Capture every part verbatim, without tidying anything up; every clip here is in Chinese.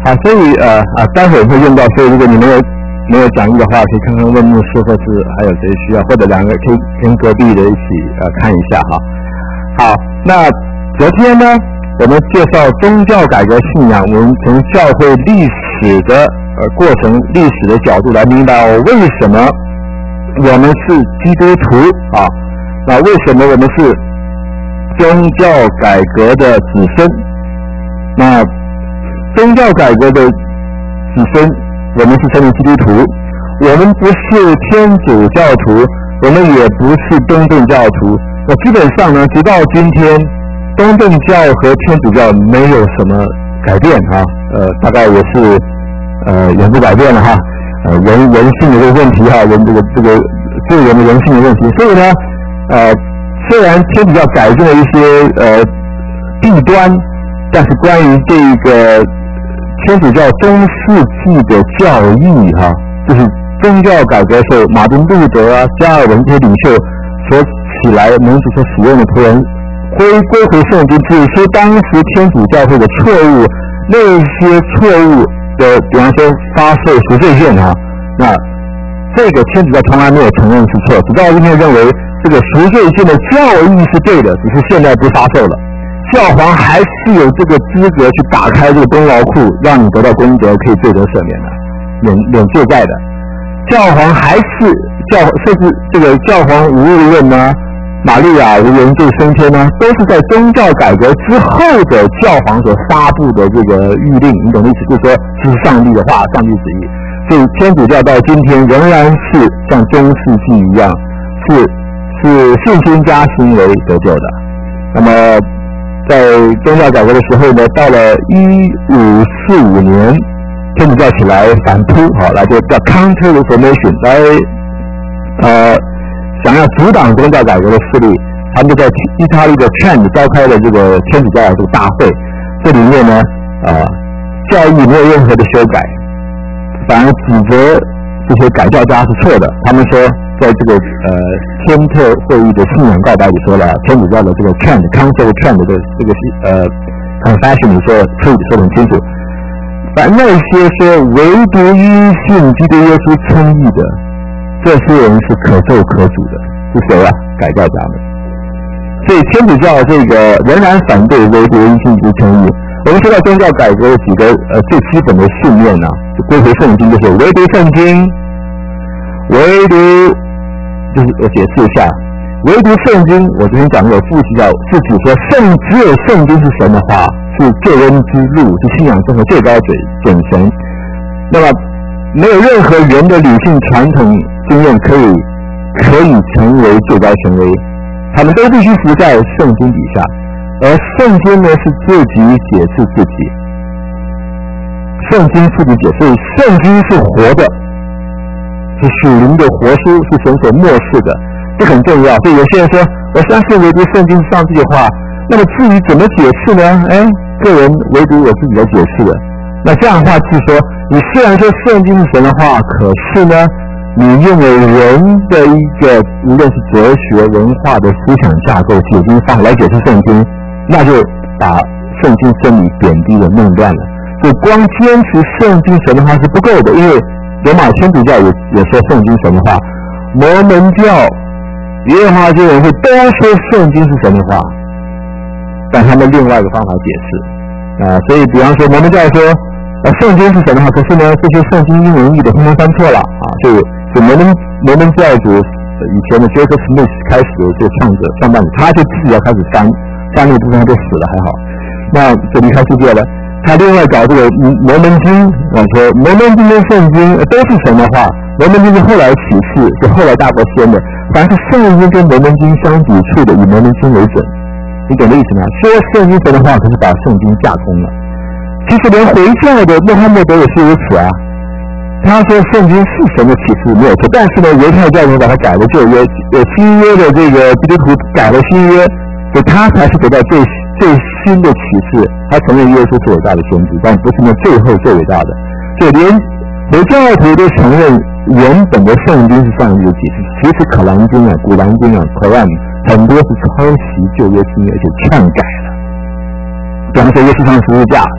好，所以呃啊，待会儿会用到，所以如果你没有没有讲义的话，可以看看问牧师或是还有谁需要，或者两个可以跟隔壁的一起呃看一下哈。好，那昨天呢，我们介绍宗教改革信仰，我们从教会历史的呃过程、历史的角度来明白哦，为什么我们是基督徒啊？那为什么我们是宗教改革的子孙？那宗教改革的子孙，我们是称为基督徒，我们不是天主教徒，我们也不是东正教徒。那基本上呢，直到今天，东正教和天主教没有什么改变啊，呃，大概也是呃永不改变了哈，呃人人性的这个问题哈，人这个这个个人的人性的问题。所以呢，呃，虽然天主教改进了一些呃弊端，但是关于这个天主教中世纪的教义哈，就是宗教改革时候马丁路德啊、加尔文这些领袖所起来蒙主所使用的图文归归回圣经，指出当时天主教会的错误，那些错误的，比方说发售赎罪券啊，那这个天主教从来没有承认是错，直到今天认为这个赎罪券的教义是对的，只是现在不发售了。教皇还是有这个资格去打开这个功劳库，让你得到功德，可以罪得赦免的，免免罪债的。教皇还是教，甚至这个教皇无误论呢，玛利亚无原罪升天呢，都是在宗教改革之后的教皇所发布的这个谕令，你懂的意思？就是说这是上帝的话，上帝旨意。所以天主教到今天仍然是像中世纪一样，是是信心加行为得救的。那么在宗教改革的时候呢，到了一五四五年，天主教起来反扑，好，来就叫 Counter Reformation， 来呃想要阻挡宗教改革的势力，他们就在意大利的 Trent 召开了这个天主教的这个大会，这里面呢，呃，教义没有任何的修改，反而指责这些改教家是错的。他们说，在这个呃天特会议的信仰告白里说了，天主教的这个 Trent Council Trent 的这个呃 Confession 里说，说说得很清楚。反正那些说唯独因信基督耶稣称义的，这些人是可咒可诅的，是谁啊？改教家们。所以天主教这个仍然反对唯独因信基督称义。我们说到宗教改革有几个呃最基本的信念呢、啊，就归回圣经，就是唯独圣经，唯独就是我解释一下，唯独圣经，我之前讲过，复习到是指说圣只有圣经是神的话，是救恩之路，是信仰中的最高准准绳。那么没有任何人的理性传统经验可以可以成为最高权威，他们都必须服在圣经底下，而圣经呢是自己解释自己，圣经自己解释，所以圣经是活的，是属灵的活书，是神所默示的，这很重要。所以有些人说，我相信唯独圣经是上帝的话，那么至于怎么解释呢？哎，个人唯独我自己来解释的。那这样的话是说，你虽然说圣经是神的话，可是呢，你用了人的一个无论是哲学文化的思想架构解经方来解释圣经，那就把圣经真理贬低了弄乱了。所以光坚持圣经神的话是不够的，因为罗马天主教也也说圣经神的话，摩门教、耶和华教人会都说圣经是神的话，但他们另外一个方法解释啊、呃，所以比方说摩门教说呃圣经是神的话，可是呢这些圣经英文译的通通翻错了啊，所以所以摩门摩门教主以前的 Joseph Smith 开始就创者创办者，他就自己要开始翻翻那部分，他就死了还好，那就离开世界了。他另外搞这个摩门经，啊，说摩门经跟圣经都是神的话，摩门经是后来启示，是后来大国宣的，凡是圣经跟摩门经相抵触的，以摩门经为准。你懂的意思吗？说圣经神的话，可是把圣经架空了。其实连回教的穆罕默德也是如此啊。他说圣经是神的启示没有错，但是呢，犹太教人把它改了旧约，有新约的这个基督徒改了新约，所以他才是得到最最新的启示。他承认耶稣是伟大的先知，但不是那最后最伟大的。所以连回教徒都承认原本的圣经是上帝的启示，其实可兰经啊、古兰经啊、Quran 很多是抄袭旧约新约，而且篡改了。比方说耶稣上十字架，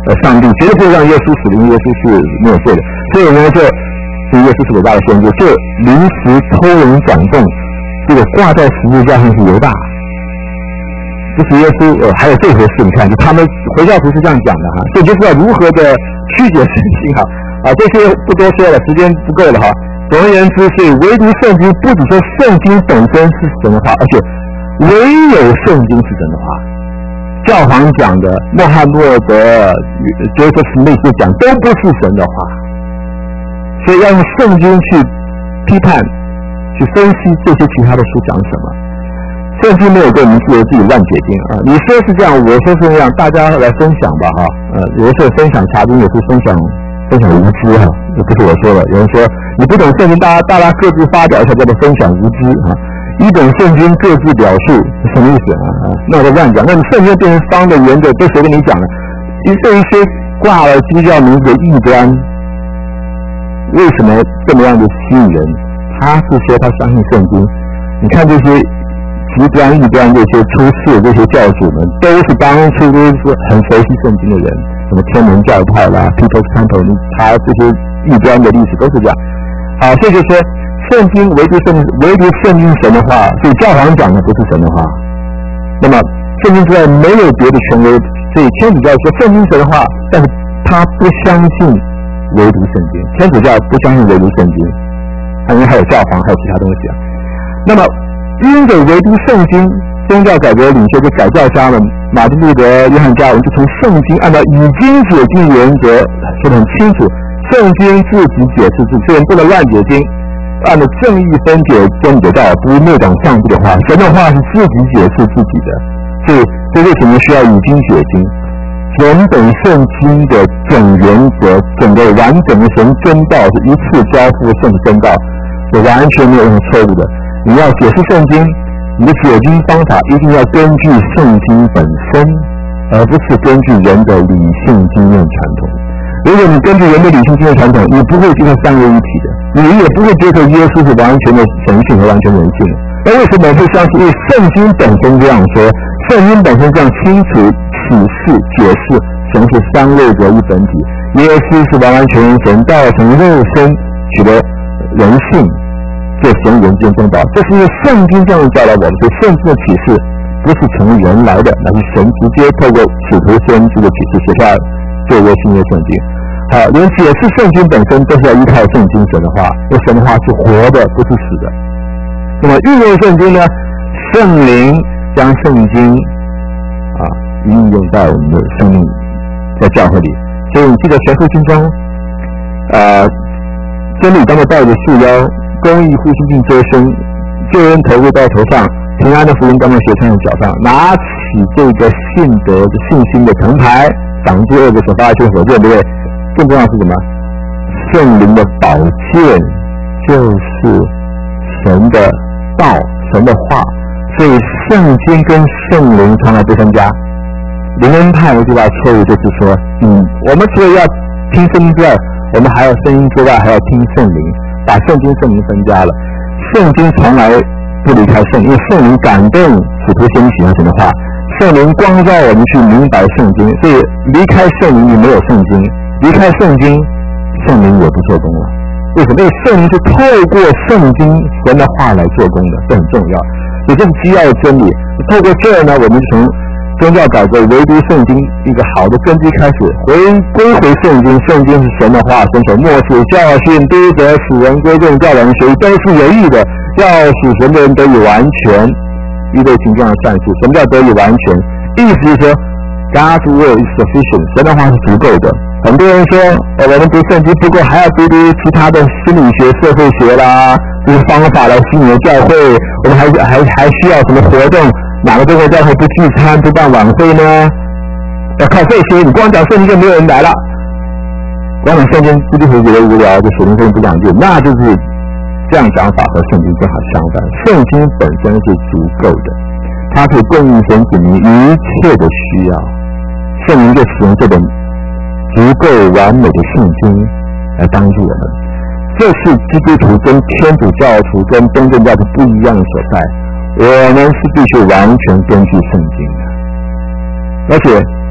呃上帝绝对不会让耶稣死，因为耶稣是没有罪的，所以呢就耶稣是伟大的先知，就临时偷人转动，这个挂在十字架上是犹大，这是耶稣呃还有这回事，你看就他们回教徒是这样讲的哈，所以就知道如何的曲解圣经哈啊这些不多说了，时间不够了哈。总而言之，所以唯独圣经不只说圣经本身是神的话，而且唯有圣经是神的话。教皇讲的、穆罕默德、Joseph Smith 讲都不是神的话，所以要用圣经去批判、去分析这些其他的书讲什么。圣经没有对我们自由自己乱解经啊！你说是这样，我说是这样，大家来分享吧哈。呃，有的时候分享查经，有时候分享分享无知哈，这不是我说的。有人说你不懂圣经，大家大家各自发表一下，叫做分享无知啊。一本圣经各自表述什么意思啊？啊，那我就乱讲。那你圣经变成方的、圆的，都谁跟你讲的？对一些挂了基督教名字的异端，为什么这么样的吸引人？他是说他相信圣经。你看这些极端异端这些出世的这些教主们，都是当初都是很熟悉圣经的人，什么天门教派啦、People's Temple， 他这些异端的历史都是这样。好，所以就说圣经唯独圣唯独圣经神的话，所以教皇讲的不是神的话。那么圣经之外没有别的权威，所以天主教说圣经神的话，但是他不相信唯独圣经。天主教不相信唯独圣经，因为还有教皇，还有其他东西啊。那么因着唯独圣经，宗教改革领袖就改教家们，马丁路德、约翰加尔文就从圣经按照以经解经原则说得很清楚，圣经自己解释自己，所以不能乱解经。按照正义分解真理的道，不谬讲上帝的话，神的话是自己解释自己的，所以这为什么需要以经解经？整本圣经的总原则，整个完整的神真道是一次交付圣真道，是完全没有任何错误的。你要解释圣经，你的解经方法一定要根据圣经本身，而不是根据人的理性经验传统。如果你根据人的理性经验传统，你不会接受三位一体的，你也不会接受耶稣是完全的神性和完全人性的。那为什么会相信？因为圣经本身这样说，圣经本身这样清楚启示解释神是三位合一本体，耶稣是完完全全神，道成肉身，取得人性，这神人之间中道。这是因为圣经这样教导我们，所以圣经的启示不是从人来的，乃是神直接透过使徒先知的启示写下旧约新约圣经。好，连解释圣经本身都是要依靠圣经神的话，因为神的话是活的，不是死的。那么运用圣经呢？圣灵将圣经啊运用到我们的生命，在教会里。所以你记得全福音中，呃，真理当作带着束腰，公义护心镜遮身，救恩投入到头上，平安的福音当作鞋穿在脚上，拿起这个信德的信心的藤牌，挡住恶的手，发现火焰，对不对？更重要是什么？圣灵的宝剑就是神的道，神的话。所以圣经跟圣灵从来不分家。灵恩派最大错误就是说，嗯，我们除了要听圣经之外，我们还要声音之外还要听圣灵，把圣经圣灵分家了。圣经从来不离开圣灵，因为圣灵感动使徒先喜欢神的话，圣灵光照我们去明白圣经，所以离开圣灵你没有圣经，离开圣经圣灵也不做工了。为什么？因为圣灵是透过圣经神的话来做工的，这很重要，也就是基要的真理。透过这儿呢，我们就从宗教改革唯独圣经一个好的根基开始，回归回圣经，圣经是神的话，神所默示教训督责使人归正教人学都是有益的，要使神的人得以完全，一类形状的善事。什么叫得以完全？意思是说 God's word is sufficient， 神的话是足够的。很多人说、哦、我们读圣经不够，还要读读其他的心理学、社会学啦，这些方法来吸引教会。我们还还还需要什么活动？哪个中国教会不聚餐不办晚会呢？要靠这些，你光讲圣经就没有人来了。光讲圣经，基督徒觉得无聊，就属灵圣经不讲究，那就是这样讲法和圣经正好相反。圣经本身是足够的，它可以供应神子民一切的需要。圣灵就使用这本足够完美的圣经来帮助我们，这是基督徒跟天主教徒跟东正教徒不一样的所在。我们是必须完全根据圣经的，而且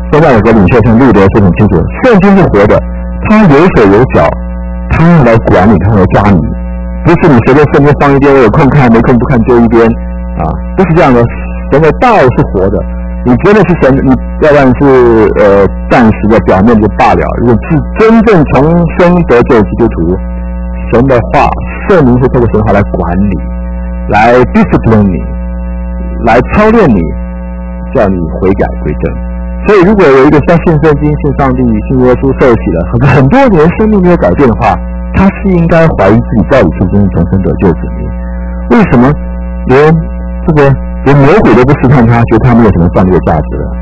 现在有个领袖像路德是很清楚，圣经是活的，他有手有脚，他要来管你，他要抓你，不是你随便圣经放一边，我有空看没空不看丢一边啊，不是这样的。神的道是活的，你真的是神，你要不然是呃暂时的表面就罢了，如果是真正重生得救基督徒，神的话，圣灵是透过神的话来管理，来 discipline 你，来操练你，叫你悔改归正。所以如果有一个相信圣经、信上帝、信耶稣受洗了，可是很多年生命没有改变的话，他是应该怀疑自己到底是不是重生得救子民。为什么连这个连魔鬼都不试探他，觉得他没有什么犯罪价值了？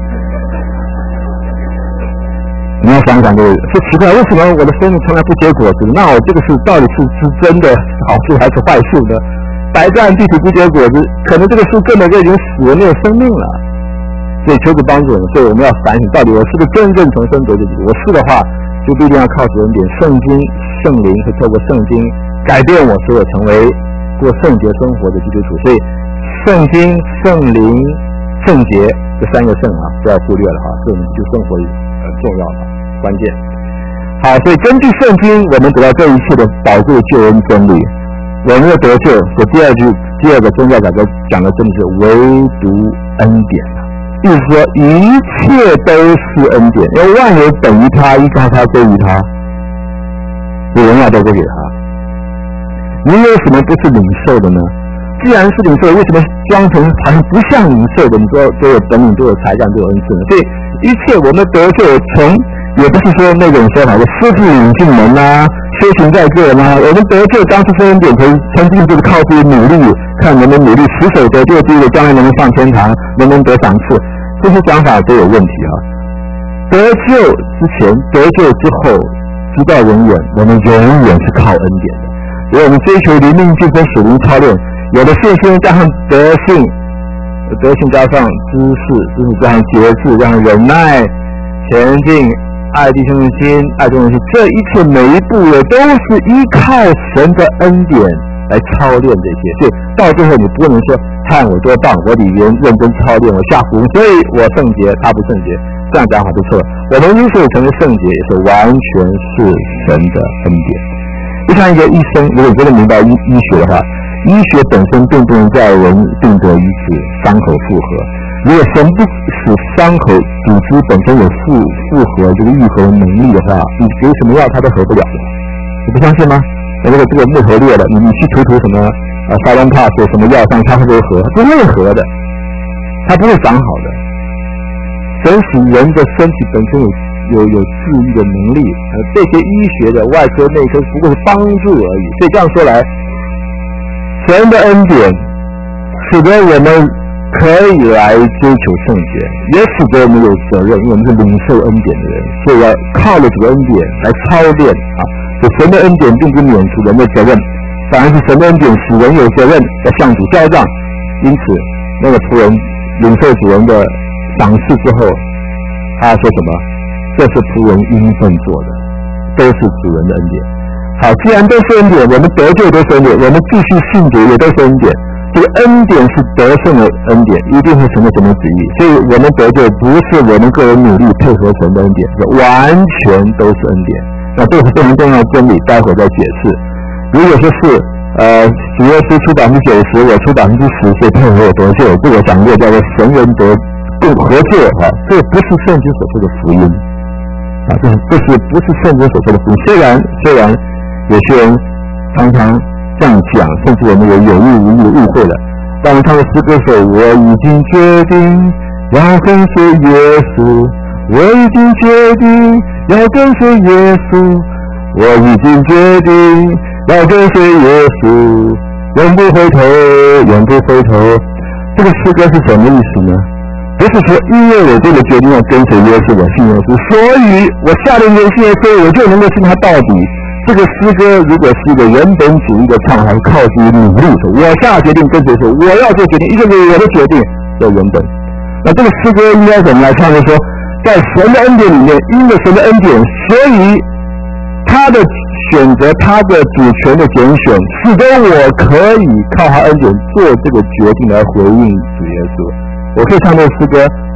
你要想想这个，是奇怪，为什么我的生命从来不结果子？那我这个是到底是是真的好树还是坏树呢？白占地土不结果子，可能这个树根本就已经死了，没有生命了。所以求主帮助我们，所以我们要反省，到底我是个真正重生得救的人。我是的话，就不一定要靠主恩典，圣经、圣灵会透过圣经改变我，使我成为过圣洁生活的基督徒。所以圣经、圣灵、圣洁这三个圣啊，不要忽略了哈，是我们基督生活很重要的关键。好，所以根据圣经，我们得到这一切的宝贵救恩真理。我们的得救，这第二句第二个宗教改革讲的真的是唯独恩典啊，意思说一切都是恩典，因为万有等于他，依靠他归于他，有荣耀都归给他。你有什么不是领受的呢？既然是领受，为什么装成好像不像领受的？你说都有本领，都有才干，都有恩赐呢？所以一切我们得救从，也不是说那种说法的私自领进门啊，修行在个人啊。我们得救当时是恩典，曾经就是靠自己努力，看能不能努力持守得救，第一个将来能不能上天堂，能不能得赏赐，这些讲法都有问题啊。得救之前，得救之后，直到永远，我们永远是靠恩典的。所以我们追求灵命进分属灵操练，有的信心加上德性，德性加上知识，知识加上节制，加上忍耐，前进，爱弟兄的心，爱众人的心，这一切每一步也都是依靠神的恩典来操练这些。所以到最后你不能说看我多棒，我里面认真操练，我下福音，所以我圣洁，他不圣洁，这样讲法就错了。我们之所以成为圣洁，也是完全是神的恩典。就像一个医生，如果你真的明白医医学的话，医学本身并不能叫人病得医治，伤口复合。如果神不使伤口组织本身有复复合这个愈合的能力的话，你给什么药它都合不了的。你不相信吗？如果这个木头裂了，你你去涂涂什么呃沙龙帕或什么药上，它会不会合？不会合的，它不会长好的。神使人的身体本身有有有治愈的能力，呃，这些医学的外科内科不过是帮助而已。所以这样说来，神的恩典使得我们可以来追求圣洁，也使得我们有责任，因为我们是领受恩典的人，所以要靠着这个恩典来操练啊。所以神的恩典并不免除人的责任，反而是神的恩典使人有责任要向主交账。因此，那个仆人领受主人的赏赐之后，他说什么？这是仆人应份做的，都是主人的恩典。好，既然都是恩典，我们得救都是恩典，我们继续信主也都是恩典。这个恩典是得胜的恩典，一定会成为神的旨意。所以我们得救不是我们个人努力配合神的恩典，是完全都是恩典。那这个是非常重要的真理，待会儿再解释。如果说是呃主耶稣出百分之九十，我出百分之十，所以配合我得救，这个讲过叫做神人得共合作啊，这不是圣经所说的福音。啊，这是这是不是圣经所说的福音？虽然虽然有些人常常这样讲，甚至我们有有意无意的误会了。当我们唱的诗歌说，我已经决定要跟随耶稣，我已经决定要跟随耶稣，我已经决定要跟随耶稣，永不回头，永不回头。这个诗歌是什么意思呢？不是说因为我这个决定要跟随耶稣，我信耶稣，所以我下定决心耶稣，我就能够信他到底。这个诗歌如果是一个人本主义的唱，还是靠自己努力说，我下决定跟随说，我要做决定，一个是我的决定叫原本。那这个诗歌应该怎么来唱？就是说，在神的恩典里面，因为神的恩典，所以他的选择，他的主权的拣选，使得我可以靠他恩典做这个决定来回应主耶稣。我可以唱这个诗歌，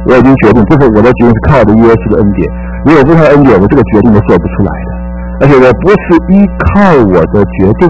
我已经决定，这是我的决定是靠着耶稣的恩典。如果不靠恩典，我这个决定都做不出来的。而且我不是依靠我的决定，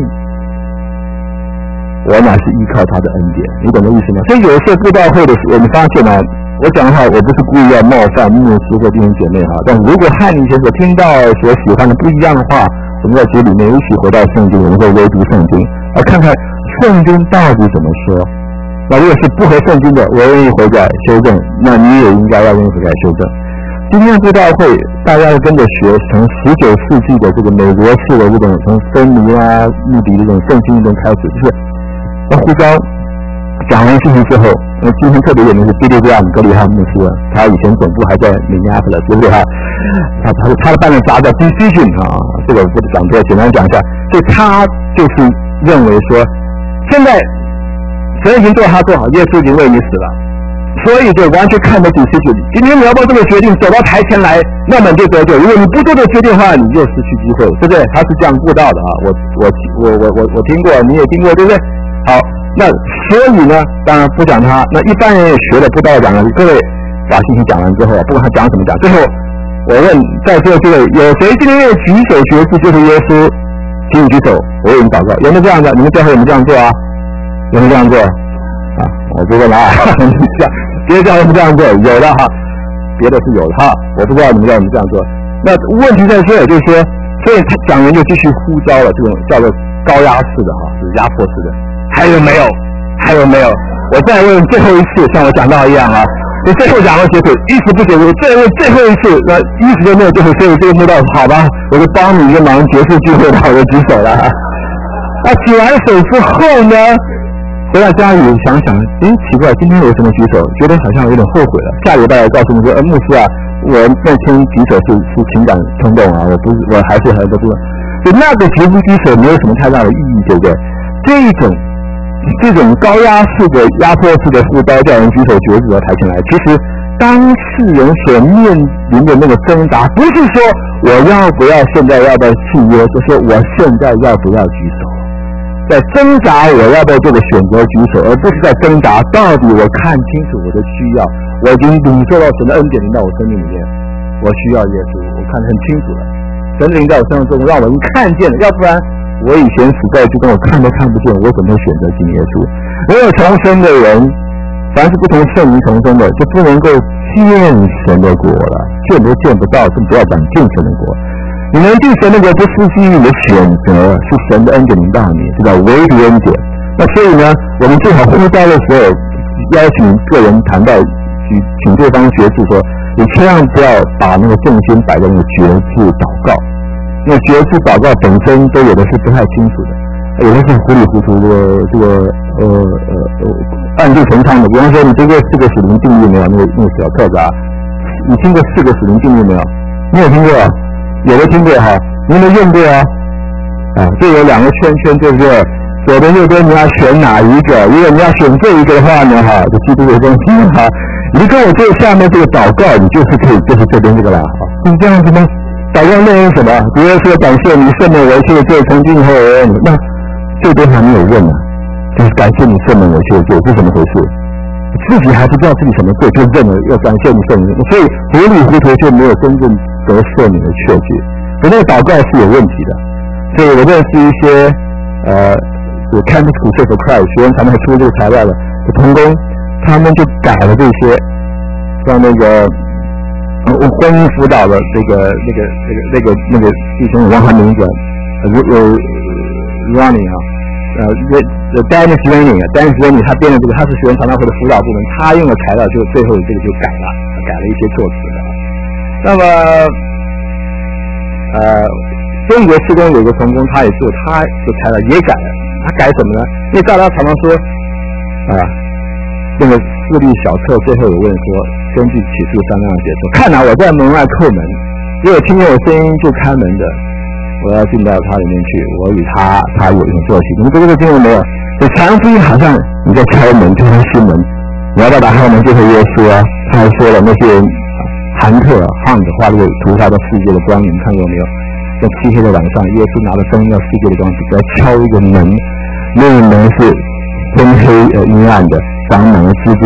我乃是依靠他的恩典。你懂我意思吗？所以有时候布道会的时候，你发现啊，我讲的话，我不是故意要冒犯牧师或弟兄姐妹哈，但如果和你以前所听到、所喜欢的不一样的话，我们在主里面一起回到圣经，我们会微读圣经，来看看圣经到底怎么说。那如果是不合圣经的，我愿意悔改修正，那你也应该要愿意悔改修正。今天布道会，大家要跟着学从十九世纪的这个美国式的这种从分离啊、目的这种圣经运动开始，就是要呼召讲完信息之后，那今天特别有名是 Billy Graham 格里汉牧师，他以前总部还在 Minneapolis， 对不对哈？他他他的办的杂叫 Decision 啊，这个我不讲多，简单讲一下。所以他就是认为说，现在神已经做他做好，耶稣已经为你死了，所以就完全看得起 Decision。今天你要把这个决定走到台前来，那么你就得救；如果你不做这个决定的话，你就失去机会，对不对？他是这样布道的啊，我我我我我我听过，你也听过，对不对？好。那所以呢，当然不讲他，那一般人也学了布道讲了。各位把信息讲完之后，不管他讲什么讲，最后我问在座这位有谁今天愿意举手决志就是耶稣，请你举手，我为你祷告。有没有这样的？你们教会有没有这样做啊？有没有这样做啊？我不问了啊，别的教会有没有这样做？有的哈，别的是有的哈，我不知道你们教会有没有这样做。那问题在这，就是说，所以他讲员就继续呼召了，这种叫做高压式的哈，是压迫式的。还有没有？还有没有？我再问最后一次，像我讲到一样啊，就最后讲到结束，一时不结束，再问最后一次，那一时就没有结束，所以这个慕道好吧，我就帮你一个忙，结束聚会了，我就举手了。那举完手之后呢，回到家里想想，诶，奇怪，今天为什么举手？觉得好像有点后悔了。下礼拜告诉你说，呃，牧师啊，我那天举手是是情感冲动啊，我不是，我还是还不是，就那个举不举手没有什么太大的意义，对不对？这种。这种高压式的压迫式的呼召叫人举手决志到台前来，其实当事人所面临的那个挣扎，不是说我要不要现在要不要契约，是说我现在要不要举手，在挣扎我要不要这个选择举手，而不是在挣扎到底我看清楚我的需要，我已经领受到神的恩典临到我生命里面，我需要耶稣，我看得很清楚了，神临在我身上中让我已经看见了，要不然我以前死在就跟我看都看不见，我怎么会选择信耶稣？没有重生的人，凡是不同圣灵重生的，就不能够见神的国了，见都见不到，更不要讲进神的国。你能进神的国，不是基于你的选择，是神的恩典临到你，是叫唯独恩典。那所以呢，我们最好呼召的时候，邀请个人谈到，请请对方决志说，你千万不要把那个重心摆在那个决志祷告。那决志祷告本身都有的是不太清楚的，有的是糊里糊涂的，这个呃呃呃暗度陈仓的。比方说，你这个四个属灵定律没有？那个那个小册子啊，你听过四个属灵定律没有？你有听过？有的听过哈，你有没有用过啊？啊，这有两个圈圈，对不对？左边右边你要选哪一个？如果你要选这一个的话呢，哈，就基督的东西哈，你跟我做下面这个祷告，你就是可以，就是这边这个啦，是这样子吗？祷告内容什么？比如说感谢你赦免我一切罪，从今以后而你，那这边还没有问呢，就是感谢你赦免我一切罪，是怎么回事？自己还不知道自己什么罪，就认了要感谢你赦免，所以糊里糊涂就没有真正得赦免的确据。可那个祷告是有问题的，所以我认识一些呃，有 Campus Crusade for Christ 学员他们还出这个材料的的同工，他们就改了这些，像那个。呃，婚姻辅导的这个、那个、那个、那个、那个弟兄，我忘他名字，呃呃 ，Ronnie 啊，呃 ，Dennis Rennie，Dennis Rennie 他编的这个，他是学员传道会的辅导部门，他用的材料就最后这个就改了，改了一些措辞的。那么，呃，中国施工有个同工，他也做，他的材料也改了，他改什么呢？因为大家常常说，啊。那个四律小册最后有问说，根据启示三章节说，看哪，我在门外叩门，如果听见我声音就开门的，我要进到他里面去，我与他他有一种作息。你们这个听过没有？这传福音好像你在敲门，就像心门，你要不要打开门就是耶稣啊？他还说了那些人韩特汉子画那个图画到世界的光，你们看过没有？在漆黑的晚上，耶稣拿着灯到世界的光，在敲一个门，那个门是昏黑呃阴暗的。长满了蜘蛛网，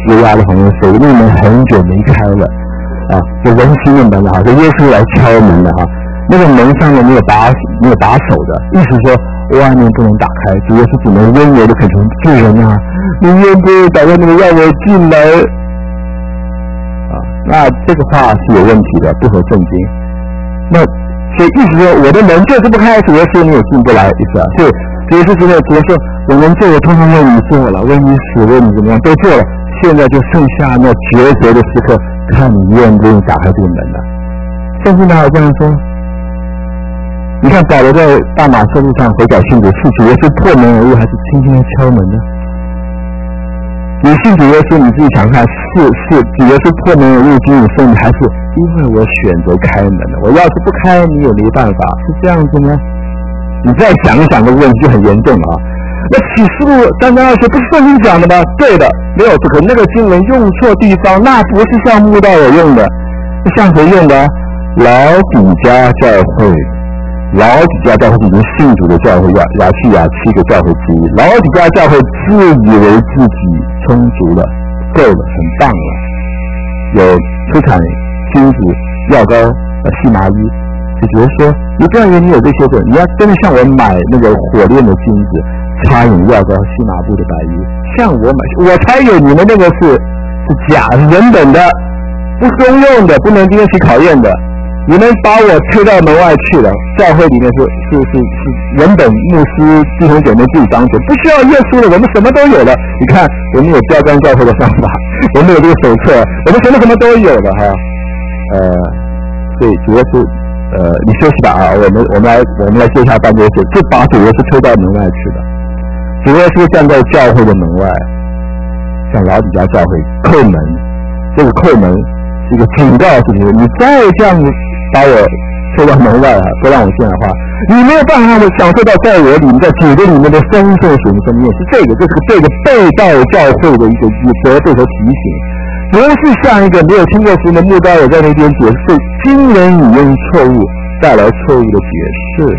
乌鸦的旁边说，那门很久没开了啊，就人心的门哈，就耶稣来敲门的哈。那个门上面没有把没有把手的，意思说外面不能打开，主耶稣只能温柔的恳求主人啊，你愿不愿意打开那个让我进来？啊，那这个话是有问题的，不合圣经。那所以意思说，我的门就是不开，主耶稣你也进不来，意思啊。所以主耶稣知道，主耶稣我能做，我通常为你做了，为你死，为你怎么样都做了，现在就剩下那抉择的时刻，看你愿不愿意打开这个门了。圣经哪有这样说？你看保罗在大马士路上悔改信主，是主耶稣破门而入，还是轻轻的敲门呢？你信主耶稣，你自己想看，是是主耶稣破门而入进你生命，还是因为我选择开门了？我要是不开，你也没办法，是这样子呢？你再想一想这个问题就很严重了啊！那启示录三章二节不是圣经讲的吗？对的，没有错。可那个经文用错地方，那不是向慕道友用的，是向谁用的？老底嘉教会。老底嘉教会是已经信主的教会，亚亚细亚七个教会之一。老底嘉教会自以为自己充足了，够了，很棒了，有出产金子、药膏、呃细麻衣。就觉得说，你不要以为你有这些的，你要真的向我买那个火炼的金子、擦引药膏、细麻布的白衣，向我买，我才有。你们那个是是假是人本的，不公用的，不能经得起考验的。你们把我推到门外去了，教会里面是是是是人本牧师弟兄姐妹自己当主，不需要耶稣了，我们什么都有了。你看，我们有标杆教会的方法，我们有这个手册，我们什么什么都有了哈。呃，所以主要是呃，你休息吧啊，我们我们来我们来接下半节事，就把主耶稣推到门外去了。主耶稣站在教会的门外，向老底嘉教会叩门，这个叩门是一个警告事情，你再这样把我推到门外啊，不让我进来的话，你没有办法享受到在我里面，在主的里面的丰盛属灵生命，是这个，这是这个被道教会的一个责备和提醒，不是像一个没有听过福音的慕道友在那边解释经人引用错误带来错误的解释。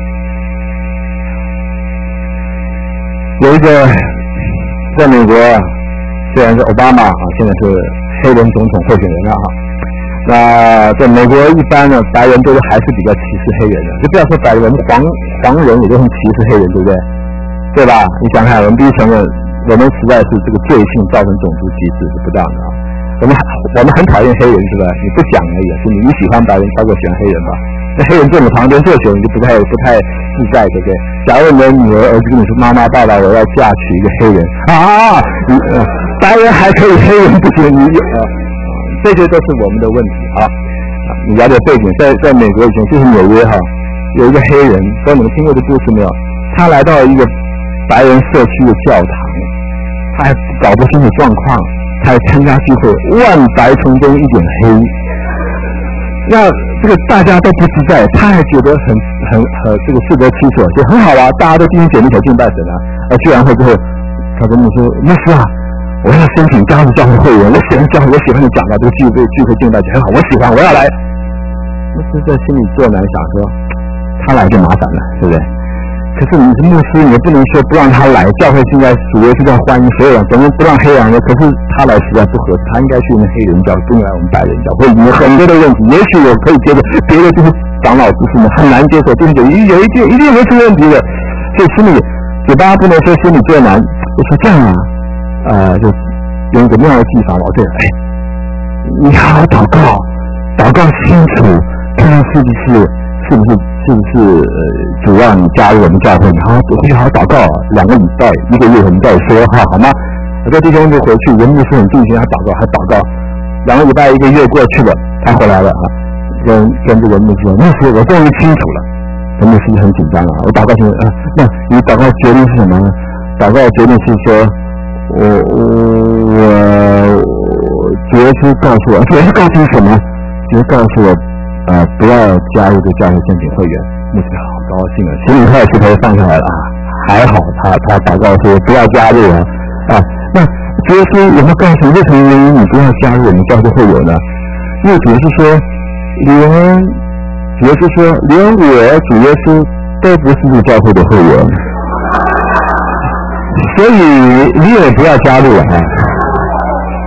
有一个在美国，虽然是奥巴马啊，现在是黑人总统候选人了哈。那在美国一般呢，白人都是还是比较歧视黑人的，就不要说白人，黄黄人也都很歧视黑人，对不对？对吧？你想想，我们必须承认，我们实在是这个罪性造成种族歧视是不当的啊。我们我们很讨厌黑人，是吧？你不讲而已，是你你喜欢白人，超过喜欢黑人吧？那黑人坐你旁边坐久，你就不太不太自在，对不对？假如你的女儿儿子跟你说：“妈妈爸爸，我要嫁娶一个黑人啊！”你呃，白人还可以，黑人不行，你啊。这些都是我们的问题啊！你了解背景，在在美国以前就是纽约哈，有一个黑人，所以你们听过这故事没有？他来到一个白人社区的教堂，他还搞不清楚状况，他还参加聚会，万白丛中一点黑，那这个大家都不自在，他还觉得很很很这个自得其所，就很好啊，大家都弟兄姐妹小敬拜神啊。而聚完会之后，他跟牧师说：“牧师啊。”我要申请加入教会会员，我喜欢教会，我喜欢你讲的这个聚会聚会敬拜很好，我喜欢，我要来。牧师在心里作难，想说他来就麻烦了，对不对？可是你是牧师，你不能说不让他来，教会现在主要是在欢迎所有人，怎么不让黑人呢？可是他来实在不合适，他应该去我们黑人教，不应来我们白人教会。有很多的问题，也许我可以接受，别的就是长老执事们很难接受，对不对？有一定一定会出问题的，所以心里嘴巴不能说心里作难。我说这样啊。呃，就用一个妙的技法了。对了，哎，你好好祷告，祷告清楚，看看是不是是不是是不是呃，主要你加入我们教会，你好好回去好好祷告，两个礼拜一个月我们再说哈，好吗？我这弟兄就回去，人牧师很尽心，他祷告，还祷告，两个礼拜一个月过去了，他回来了啊，跟跟这个牧师说，牧师我终于清楚了，这牧师很紧张啊，我祷告说啊，那你祷告决定是什么呢？祷告决定是说。我我我主耶稣告诉我，主耶稣告诉我什么？主耶稣告诉我，呃，不要加入这教会申请会员。牧师好高兴啊，心里快石头放下来了啊！还好他他祷告说不要加入啊啊！那主耶稣有没有告诉你为什么原因你不要加入我们教会会友呢？因为主耶稣说，连主耶稣说连我主耶稣都不是这教会的会员。所以你也不要加入啊！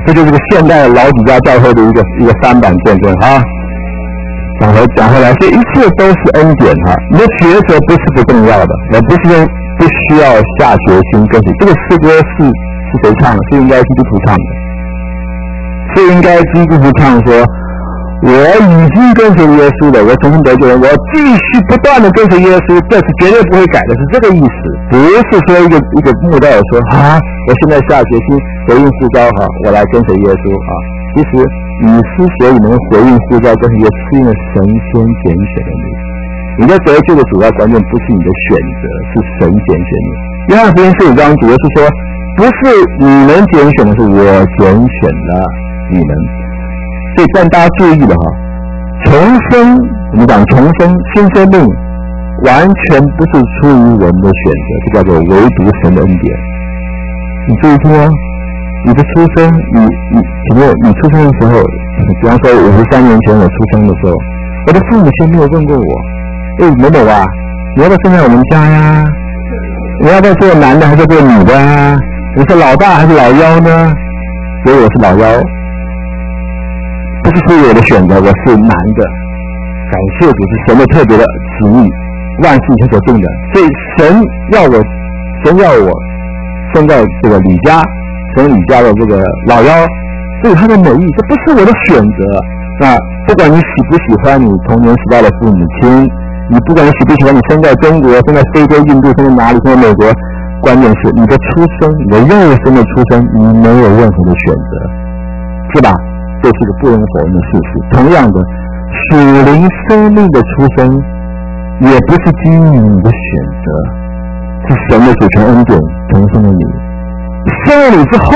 这就是个现代老底家教会的一个一个翻版见证啊。讲回讲回来，这一切都是恩典哈。你的抉择不是不重要的，而不是说不需要下决心跟随。这个诗歌是是谁唱的？是应该基督徒唱的，是应该基督徒唱说。我已经跟随耶稣了，我重新得救了，我继续不断的跟随耶稣，这是绝对不会改的，是这个意思，不是说一个一个牧道友说啊，我现在下决心回应呼召哈，我来跟随耶稣啊。其实你之所以能回应呼召跟随耶稣，是因为神先拣选了你。你的得救的主要关键不是你的选择，是神拣选你。约翰福音十五章主耶稣说，不是你们拣选的，是我拣选了你们。所以但大家注意了哈，重生，我们讲重生新生命，完全不是出于我们的选择，这叫做唯独神的恩典。你注意听哦，你的出生，你你请问你出生的时候，比方说五十三年前我出生的时候，我的父母亲没有问过我，哎某某啊，你要不要生在我们家呀？你要不要做男的还是做女的啊？你是老大还是老幺呢？所以我是老幺。不是出于我的选择，我是男的，感谢主是神的特别的旨意，万事是所定的。所以神要我，神要我生在这个李家，成李家的这个老幺，这是他的美意，这不是我的选择。那不管你喜不喜欢你童年时代的父母亲，你不管你喜不喜欢你生在中国、生在非洲、印度、生在哪里、生在美国，关键是你的出生，你的肉身的出生，你没有任何的选择，是吧？这是个不容否认的事实。同样的，属灵生命的出生也不是基于你的选择，是神的主权恩典重生了你。生了你之后，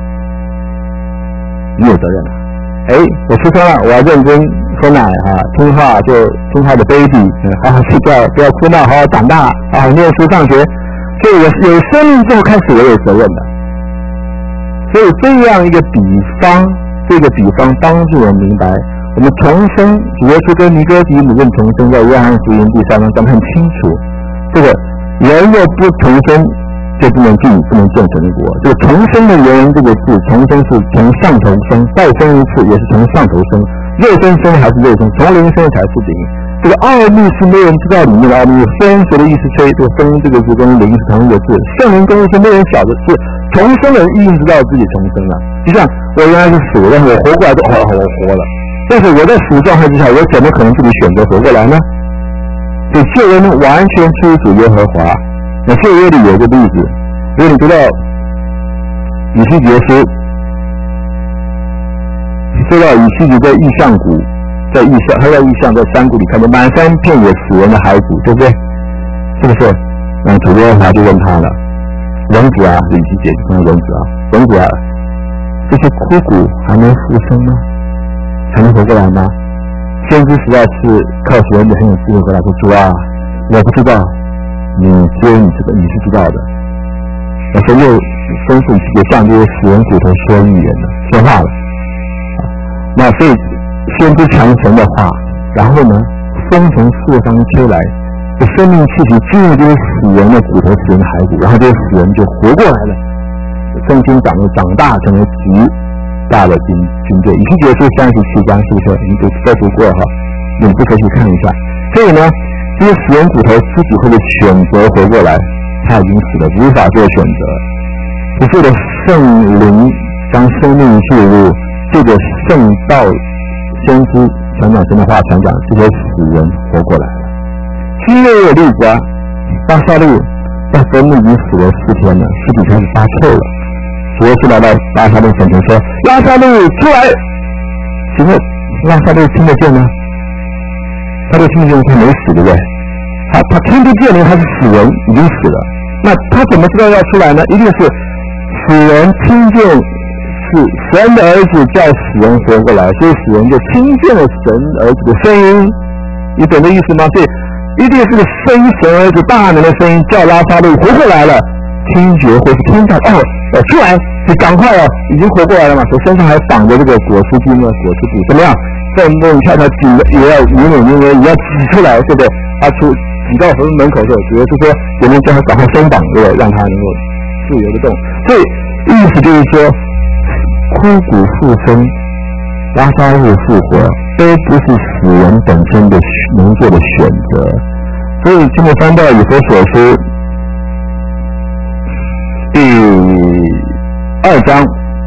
你有责任了。哎，我出生了，我要认真喝奶啊，听话就听话的 baby， 好好睡觉，不要哭闹，好好长大，好好念书上学。所以我有生命之后开始我有责任的。所以这样一个比方。这个比方帮助我们明白，我们重生，主耶稣跟尼哥底母论重生，在约翰福音第三章讲得很清楚。这个人若不重生，就不能进，不能见神的国。这个重生的原文这个字，重生是从上头生，再生一次也是从上头生，肉身生还是肉身，从灵生才是灵。这个奥秘是没人知道里面的奥秘，生学的意思吹，这个生这个字跟灵是同一个字，圣灵公义是没人晓得，是重生人一定知道自己重生了。就像我原来是死，但是我活过来就哦，我活了。但是我在死的状态之下，我怎么可能自己选择活过来呢？所以救恩完全出于主耶和华。那旧约里有个例子，如果你知道以西结书，说到以西结在异象谷，在异象，他在异象在山谷里看见满山遍野死人的骸骨，对不对？是不是？那主耶和华就问他了，人子啊，以西结就说人子啊，人子啊。这些枯骨还能复生吗？还能活过来吗？先知实在是靠死人的很有智慧回答说：主啊，我不知道，你只有你知道，你是知道的。那神就吩咐也向这些死人骨头说预言了，说话了。那所以先知传神的话，然后呢，风从四方吹来，这生命气息进入这些死人的骨头、死人的骸骨，然后这些死人就活过来了。重新长长大成为极大的军军队。以西结书三十七章是不是？你都都读过哈？你不可以去看一下。所以呢，这些死人骨头自己会被选择活过来，他已经死了，无法做选择。只是的圣灵将生命注入，这个圣道先知传讲神的话，传讲这些死人活过来了。新约也有例子啊，拉撒路在坟墓已经死了四天了，尸体开始发臭了。主耶稣来到拉撒路坟前说：“拉撒路出来！”请问拉撒路听得见吗？他就听得见他没死，对不对？他他听不见呢，他是死人，已经死了。那他怎么知道要出来呢？一定是死人听见是神的儿子叫死人活过来，所以死人就听见了神儿子的声音。你懂这意思吗？所以一定是声神儿子大能的声音叫拉撒路活过来了。听觉或是听到哦，哦出来，你赶快哦，已经活过来了嘛。我身上还绑着这个裹尸巾呢，裹尸布怎么样？蹦蹦跳跳挤也要扭扭捏捏，也要挤出来，对不对？他出挤到坟门口的时候，主要是说有人叫他赶快松绑，对不对？让他能够自由的动。所以意思就是说， 枯骨复生、拉撒路复活，都不是死人本身的能做的选择。所以今天翻到以弗所书第二章，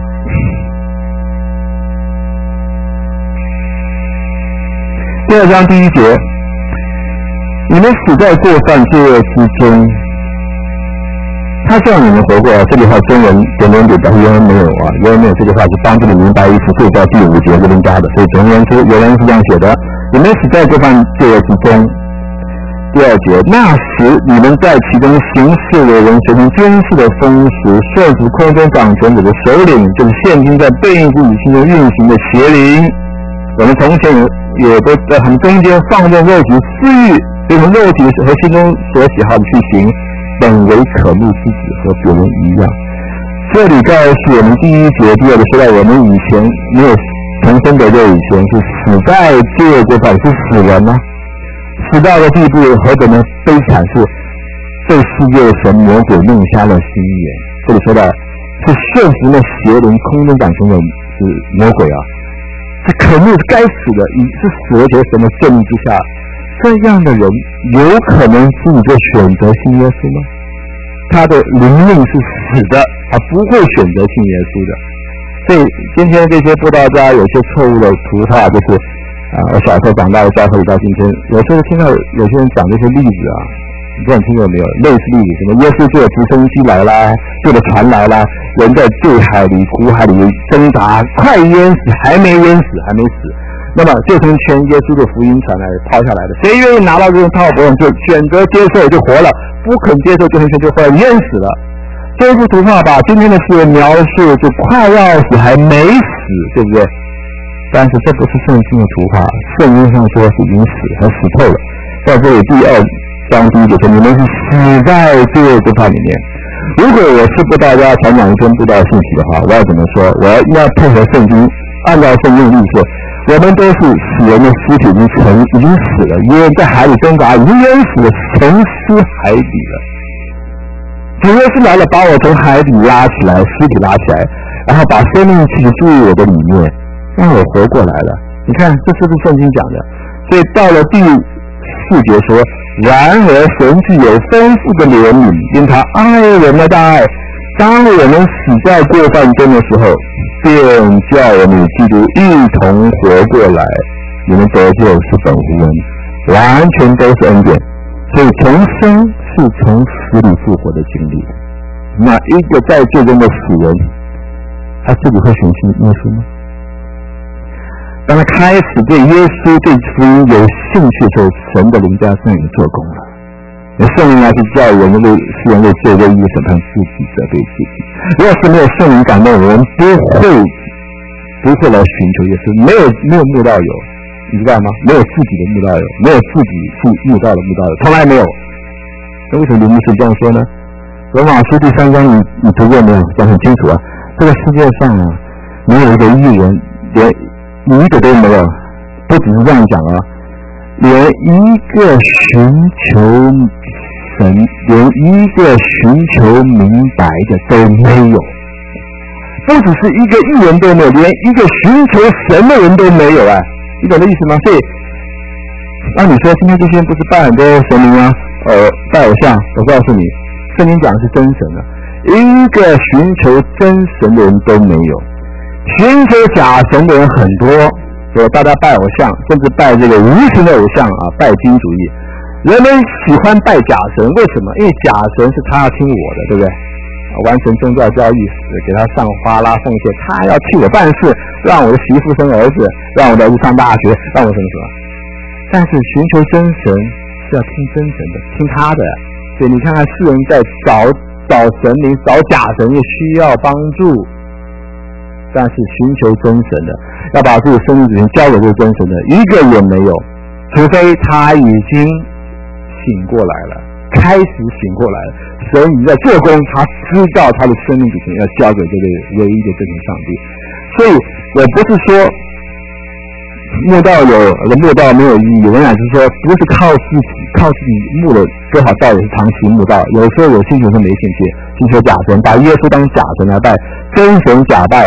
第二章第一节，你们死在过犯罪恶之中，他叫你们活过来。这句话中文点点点表示原文没有啊，原文没有。这句话是帮助你明白意思，就在第五节这边加的。所以总而言之，原文是这样写的：你们死在过犯罪恶之中。第二节，那时你们在其中行事为人，随从军事的风俗，顺服空中掌权者的首领，就是现今在对应自己心中运行的邪灵。我们从前也都在他们中间放纵肉体私欲，随从肉体和心中所喜好的去行，本为可怒之子，和别人一样。这里告诉我们第一节第二个说到，我们以前没有重生得救以前是死在罪恶过犯，是死人吗？死到的地步何等的悲惨，是被世界的神魔鬼弄瞎了心眼。这里说到是顺服那邪灵空中掌权的是魔鬼啊，是可怒该死的，是死而且神的正义之下，这样的人有可能自己就选择信耶稣吗？他的灵命是死的，他不会选择信耶稣的。所以今天这些布道家有些错误的图画，就是啊，我小时候长大的教会到今天，有时候听到有些人讲这些例子啊，不知道你听过没有？类似例子，什么耶稣坐直升机来啦，坐着船来啦，人在罪海里、苦海里挣扎，快淹死，还没淹死，还没死。那么救生圈耶稣的福音传来抛下来的，谁愿意拿到这种套不用就选择接受就活了，不肯接受救生圈就会淹死了。这幅图画把今天的事描述就快要死还没死，对不对？但是这不是圣经的图画，圣经上说是已经死和死透了。在这里第二章第一节说，你们是死在罪恶过犯里面。如果我是布道家传讲一篇布道信息的话，我要怎么说？我要要配合圣经，按照圣经的例说，我们都是死人的尸体已经沉已经死了，因为在海里挣扎，已经淹死了，沉尸海底了。主耶稣来了，把我从海底拉起来，尸体拉起来，然后把生命气息注入我的里面，让我活过来了。你看，这是不是圣经讲的？所以到了第四节说，然而神具有丰富的怜悯，因他爱人的大爱，当我们死在过犯中的时候，便叫我们与基督一同活过来。你们得救是本乎恩，完全都是恩典。所以重生是从死里复活的经历。那一个在罪中的死人，他自己会选信耶稣吗？当他开始对耶稣对福音有兴趣的时候，神的灵在他身上做工了。圣灵来是叫人为世人为罪为义审判自己，责备自己。如果是没有圣灵感动，我们不会不会来寻求耶稣。没有没有慕道友，你知道吗？没有自己的慕道友，没有自己去慕道的慕道友，从来没有。那为什么林牧师这样说呢？罗马书第三章你你读过没有？讲很清楚啊。这个世界上啊，没有一个义人，连一个都没有。不只是这样讲啊，连一个寻求神，连一个寻求明白的都没有。不只是一个义人都没有，连一个寻求神的人都没有啊！你懂这意思吗？所以，那你说今天这些人不是拜很多神明吗？呃，拜偶像，我告诉你，圣经讲的是真神啊，一个寻求真神的人都没有，寻求假神的人很多。所以大家拜偶像，甚至拜这个无形的偶像啊，拜金主义。人们喜欢拜假神，为什么？因为假神是他要听我的，对不对？完成宗教交易，给他上花拉奉献，他要替我办事，让我的媳妇生儿子，让我的儿子上大学，让我什么什么。但是寻求真神是要听真神的，听他的。所以你看看世人在找找神明、找假神也需要帮助，但是寻求真神的，要把自己生命主权交给这个真神的，一个也没有，除非他已经醒过来了，开始醒过来了，神已在做工，他知道他的生命主权要交给这个唯一的真神上帝。所以我不是说慕道有慕道没有意义，仍然是说不是靠自己靠自己慕了多少道也是长期慕道，有时候有兴趣，有时候没兴趣，寻求假神，把耶稣当假神来拜，真神假拜假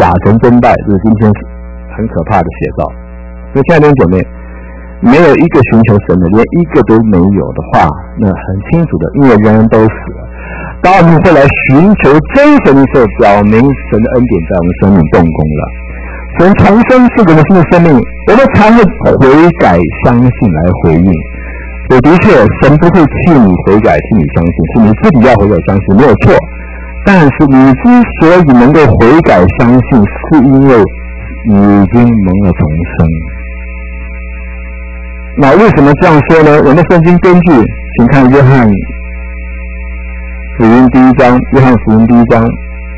假神真拜，这是今天很可怕的写照。所以亲爱的姐妹，没有一个寻求神的，连一个都没有的话，那很清楚的，因为人人都死了。当我们会来寻求真神的时候，表明神的恩典在我们生命动工了。神重生赐给我们新的生命，我们才会悔改相信来回应。所以的确，神不会气你悔改，气你相信，是你自己要悔改相信，没有错。但是你之所以能够悔改相信，是因为你已经蒙了重生。那为什么这样说呢？我们圣经根据，请看约翰福音第一章，约翰福音第一章。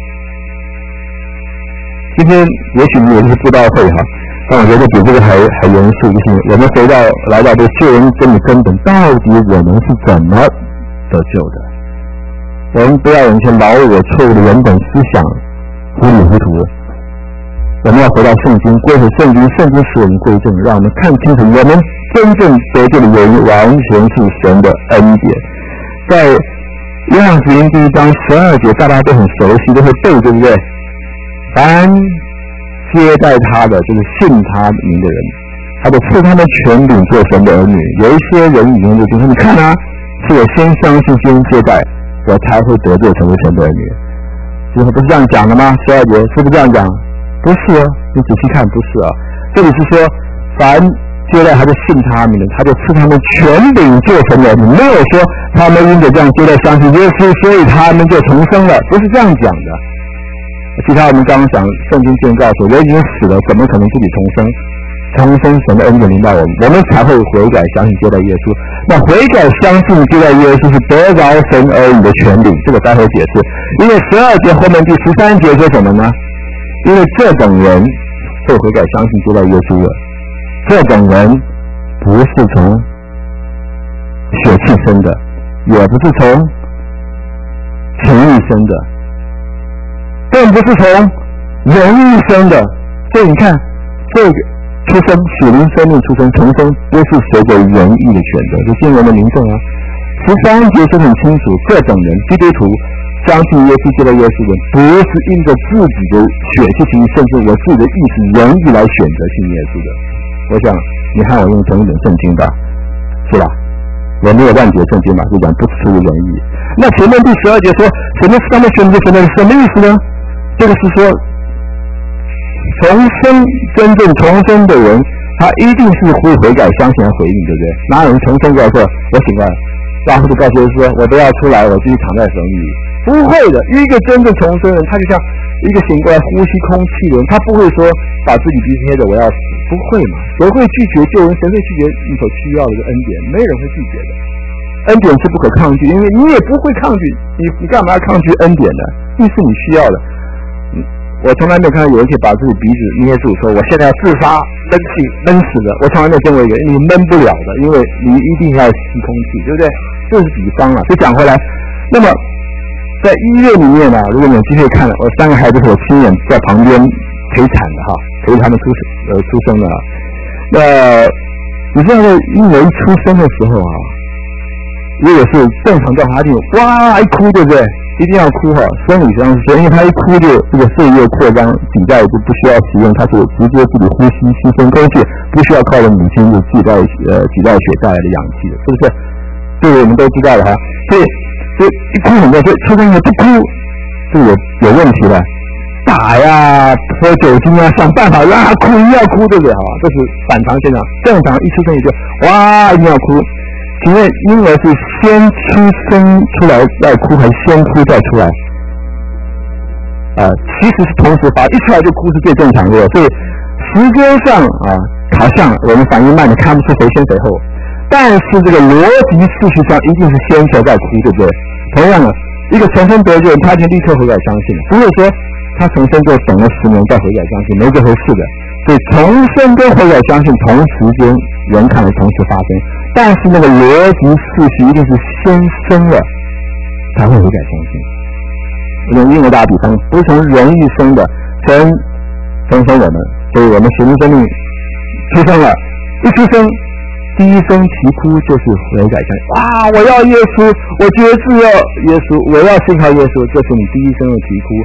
今天也许你也是布道会哈，但我觉得比这个还还严肃，就是我们回到来到这救恩真的根本，到底我们是怎么得救的？我们不要有一些老我错误的原本思想糊里糊涂。我们要回到圣经，归回圣经，圣经使我们归正，让我们看清楚我们真正得救的原因，完全是神的恩典。在约翰福音第一章十二节，大家都很熟悉，都会背，对不对？凡接待他的，就是信他名的人，他就赐他们权柄做神的儿女。有一些人已经就说：“你看啊，是我先相信，先接待，我才会得救成为神的儿女。”就是不是这样讲的吗？十二节是不是这样讲？不是啊，你仔细看，不是啊。这里是说，凡接待他就信他名的，他就赐他们权柄做神的儿女，没有说他们因着这样接待相信耶稣，所以他们就重生了，不是这样讲的。其他我们刚刚讲圣经宣告说，人已经死了，怎么可能自己重生？重生神的恩典临到我们，我们才会悔改相信接待耶稣。那悔改相信接待耶稣是得着神儿女的权柄，这个待会解释。因为十二节后面第十三节说什么呢？因为这种人会悔改相信接待耶稣的，这种人不是从血气生的，也不是从情欲生的，更不是从人意生的。所以你看，这个出生血灵生命出生重生，不是随着人意的选择，是经文的名证啊。十三节说很清楚，这种人基督徒相信耶稣接待耶稣的，不是因着自己的血气情欲，甚至我自己的意识人意来选择信耶稣的。我想你和我用同一本圣经吧，是吧？我没有乱解圣经嘛，就讲不出于人意。那前面第十二节说什么是他们选择选择是什么意思呢？这个是说重生真正重生的人，他一定是会悔改相信来回应，对不对？哪有人重生过来说我醒了，然后就告诉耶稣说我都要出来，我继续躺在坟里？不会的，一个真正重生人，他就像一个醒过来呼吸空气的人，他不会说把自己鼻子捏着我要死，不会嘛？谁会拒绝救人？谁会拒绝你所需要的这个恩典？没人会拒绝的。恩典是不可抗拒，因为你也不会抗拒，你你干嘛要抗拒恩典呢？那是你需要的。我从来没有看到有人去把自己鼻子捏住，说我现在要自杀闷气闷死的。我从来没有见过一个人，你闷不了的，因为你一定要吸空气，对不对？这是比方了。就讲回来，那么在医院里面呢、啊，如果你有机会看，我三个孩子是我亲眼在旁边陪产的哈，陪他们出呃出生的。那你知道婴儿一出生的时候啊，如果是正常状态，他就哇一哭，对不对？一定要哭哈，生理上是说，因为他一哭就这个肺叶扩张，底带就不需要使用，他就直接自己呼吸吸收空气，不需要靠着母亲就自带呃脐带血带来的氧气的，是不是？这个我们都知道了哈。所以所以一哭很多，所以出生以后不哭，这个有有问题的，打呀、喝酒精啊，想办法让他哭，一定要哭，对不对哈？这是反常现象，正常一出生也就哇一定要哭。请问婴儿是先出生出来再哭，还是先哭再出来？啊、呃，其实是同时发，一出来就哭是最正常的，所以时间上啊，好像我们反应慢，你看不出谁先谁后。但是这个逻辑次序上一定是先求再哭，对不对？同样的，一个重生得救人，他就立刻悔改相信，不会说他重生就等了十年再悔改相信，没这回事的。所以重生跟悔改相信同时间人看来同时发生，但是那个逻辑次序一定是先生了才会悔改相信。用婴儿打比方，不是从人一生的，神重生我们，所以我们属灵生命出生了，一出生第一声啼哭就是悔改相信。哇，我要耶稣，我决志要耶稣，我要信靠耶稣，这是你第一声的啼哭。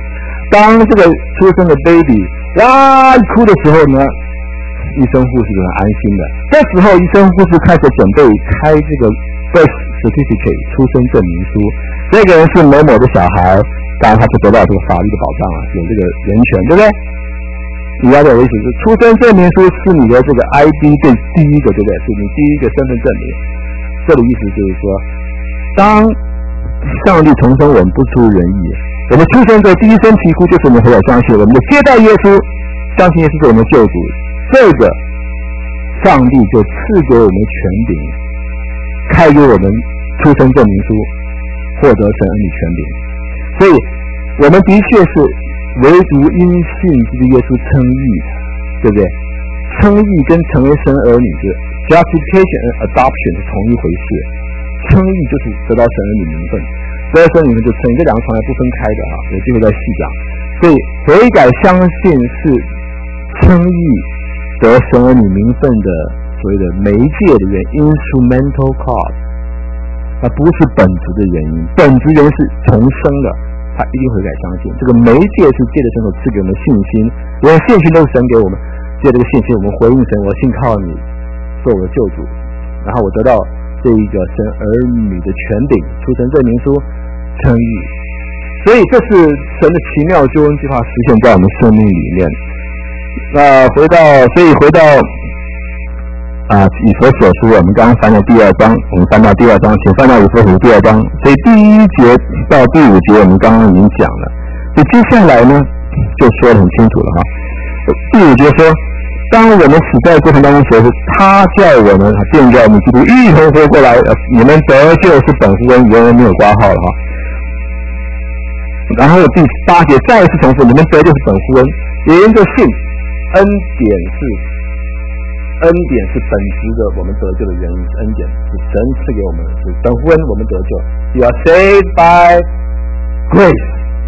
当这个出生的 baby 哇哭的时候呢，医生护士就很安心的。这时候医生护士开始准备开这个 birth certificate 出生证明书，这个人是某某的小孩，当然他就得到这个法律的保障了，有这个人权，对不对？你要的意思是出生证明书是你的这个 I D 对第一个，对不对？是你第一个身份证明。这里意思就是说，当上帝重生我们不出人意，我们出生的第一声啼哭就是我们回来相信，我们的接待耶稣，相信耶稣是我们的救主，这个上帝就赐给我们权柄，开给我们出生证明书，获得神儿女权柄。所以我们的确是唯独因信基督耶稣称义的，对不对？称义跟成为神儿女是 justification and adoption 是同一回事。称义就是得到神儿女名分，得到神儿女名分就称义，这两个从来不分开的啊，有机会再细讲。所以悔改相信是称义得神儿女名分的所谓的媒介的原因 instrumental cause， 而不是本质的原因。本质原因是重生的，他一定悔改相信。这个媒介是借着神所赐给我们信心，因为信心都是神给我们，借这个信心我们回应神，我信靠你做我的救主，然后我得到这一个神儿女的权柄，出生证明书，称义。所以这是神的奇妙救恩计划实现在我们生命里面。那回到，所以回到啊，以弗所书，我们刚刚翻到第二章，我们翻到第二章，请翻到以弗所书第二章。所以第一节到第五节我们刚刚已经讲了，所以接下来呢就说得很清楚了哈。第五节说，当我们死在过程当中的时候，他叫我们便叫我们基督一同活过来，你们得救是本乎恩，原文没有括号了哈。然后第八节再一次重复，你们得救是本乎恩，也因着信，恩典是恩典是本质的，我们得救的原因是恩典，是神赐给我们，是本乎恩我们得救。You are saved by grace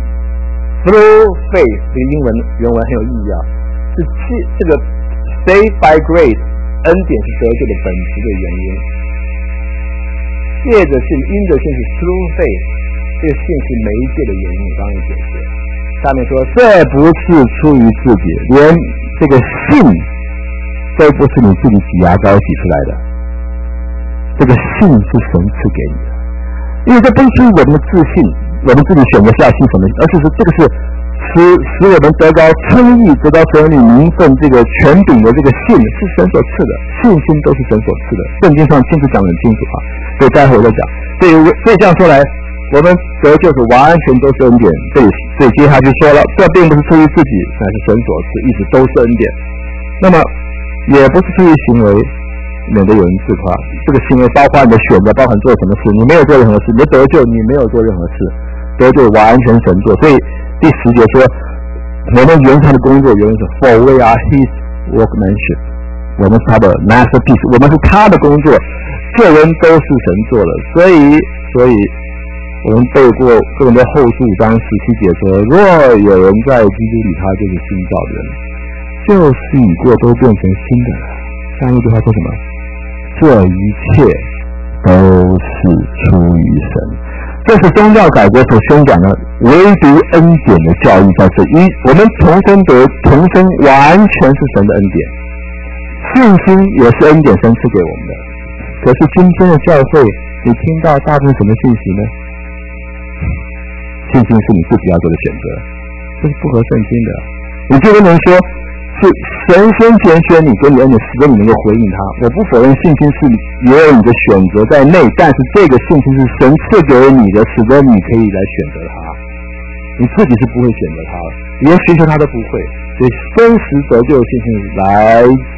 through faith， 这个英文原文很有意义啊，是这个 saved by grace， 恩典是得救的本质的原因。借着信，因着信是 through faith， 这个信是媒介的原因，我刚刚解释。下面说，这不是出于自己，连这个信都不是你自己挤牙膏挤出来的，这个信是神赐给你的，因为这不是出于我们的自信，我们自己选择是要信什么，而是说这个是使使我们得到称义、得到神儿女名分这个权柄的这个信是神所赐的，信心都是神所赐的，圣经上清楚讲得很清楚啊，所以待会我再讲。所以所以这样说来，我们得救是完全都是恩典。所以所以接下去说了，这并不是出于自己，乃是神所赐，意思都是恩典。那么也不是出于行为，免得有人自夸。这个行为包括你的选择，包含做什么事，你没有做任何事，你的得救你没有做任何事，得救完全神做。所以第十节说，我们原他的工作原因是 For we are His workmanship， 我们是他的 masterpiece， 我们是他的工作，救恩都是神做的。所以所以我们背过哥林多后书五章十七节说，若有人在基督里，他就是新造的人，旧事已过，都变成新的了。下一句话说什么？这一切都是出于神。这是宗教改革所宣讲的唯独恩典的教义，在这一我们重生得重生完全是神的恩典，信心也是恩典神赐给我们的。可是今天的教会，你听到大部分什么信息呢？信心是你自己要做的选择，这是不合圣经的。你就不能说是神先拣选你，给你恩典，使得你能够回应他。我不否认信心是也有你的选择在内，但是这个信心是神赐给你的，使得你可以来选择他。你自己是不会选择他的，连寻求他都不会。所以真实得救的信心来自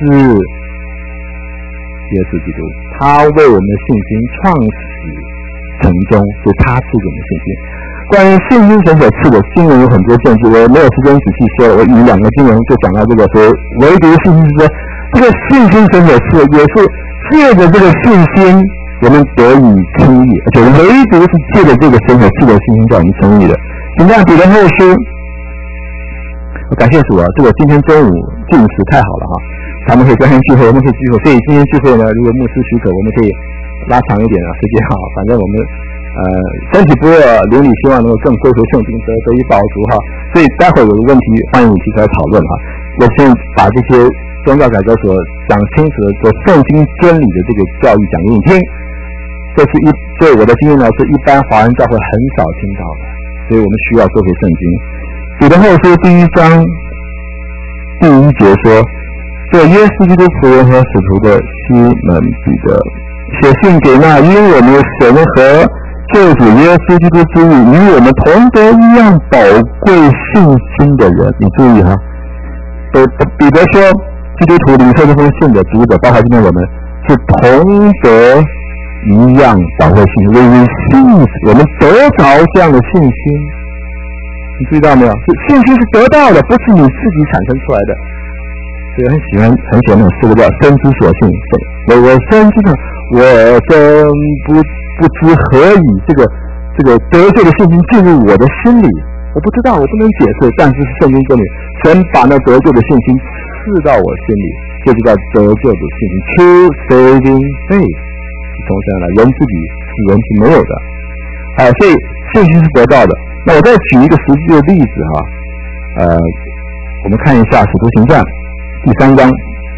耶稣基督，他为我们的信心创始成终，是他赐给我们的信心。关于信心神所赐的经文有很多见解，我没有时间仔细说了，我以两个经文就讲到这个。所以唯独信心是说，这个信心神所赐也是借着这个信心我们得以称义，而且唯独是借着这个神所赐的信心叫我们称义的。请看彼得后书，我感谢主啊，这个今天中午进食太好了哈，他们可以专心聚会，我们可以聚会，所以今天聚会呢，如果牧师许可，我们可以拉长一点啊时间哈，反正我们呃身体不饿，邻里希望能够更归回圣经，得得以饱足哈。所以待会儿有个问题，欢迎你提出来讨论哈。我先把这些宗教改革所讲清楚的圣经真理的这个教育讲给你听。这是一对我的经验呢，是一般华人教会很少听到的，所以我们需要做回圣经。彼得后书第一章第一节说，这耶稣基督仆人和使徒的西门彼得写信给那因我们神和救主耶稣基督之义与我们同得一样宝贵信心的人。你注意哈，彼得说基督徒领受这封信的读者，包括今天我们是同得一样宝贵信心，为信我们得着这样的信心。你注意到没有？信心是得到的，不是你自己产生出来的。所以很喜欢很喜欢那种诗歌叫深知所信，我我深知道我真不不知何以这个这个得救的信心进入我的心里，我不知道，我不能解释，但是圣经说明神把那得救的信心赐到我心里，这就叫得救的信心 ，true saving faith， 从神来，人自己是人是没有的，啊，所以信心是得到的。那我再举一个实际的例子哈，呃，我们看一下《使徒行传》第三章，《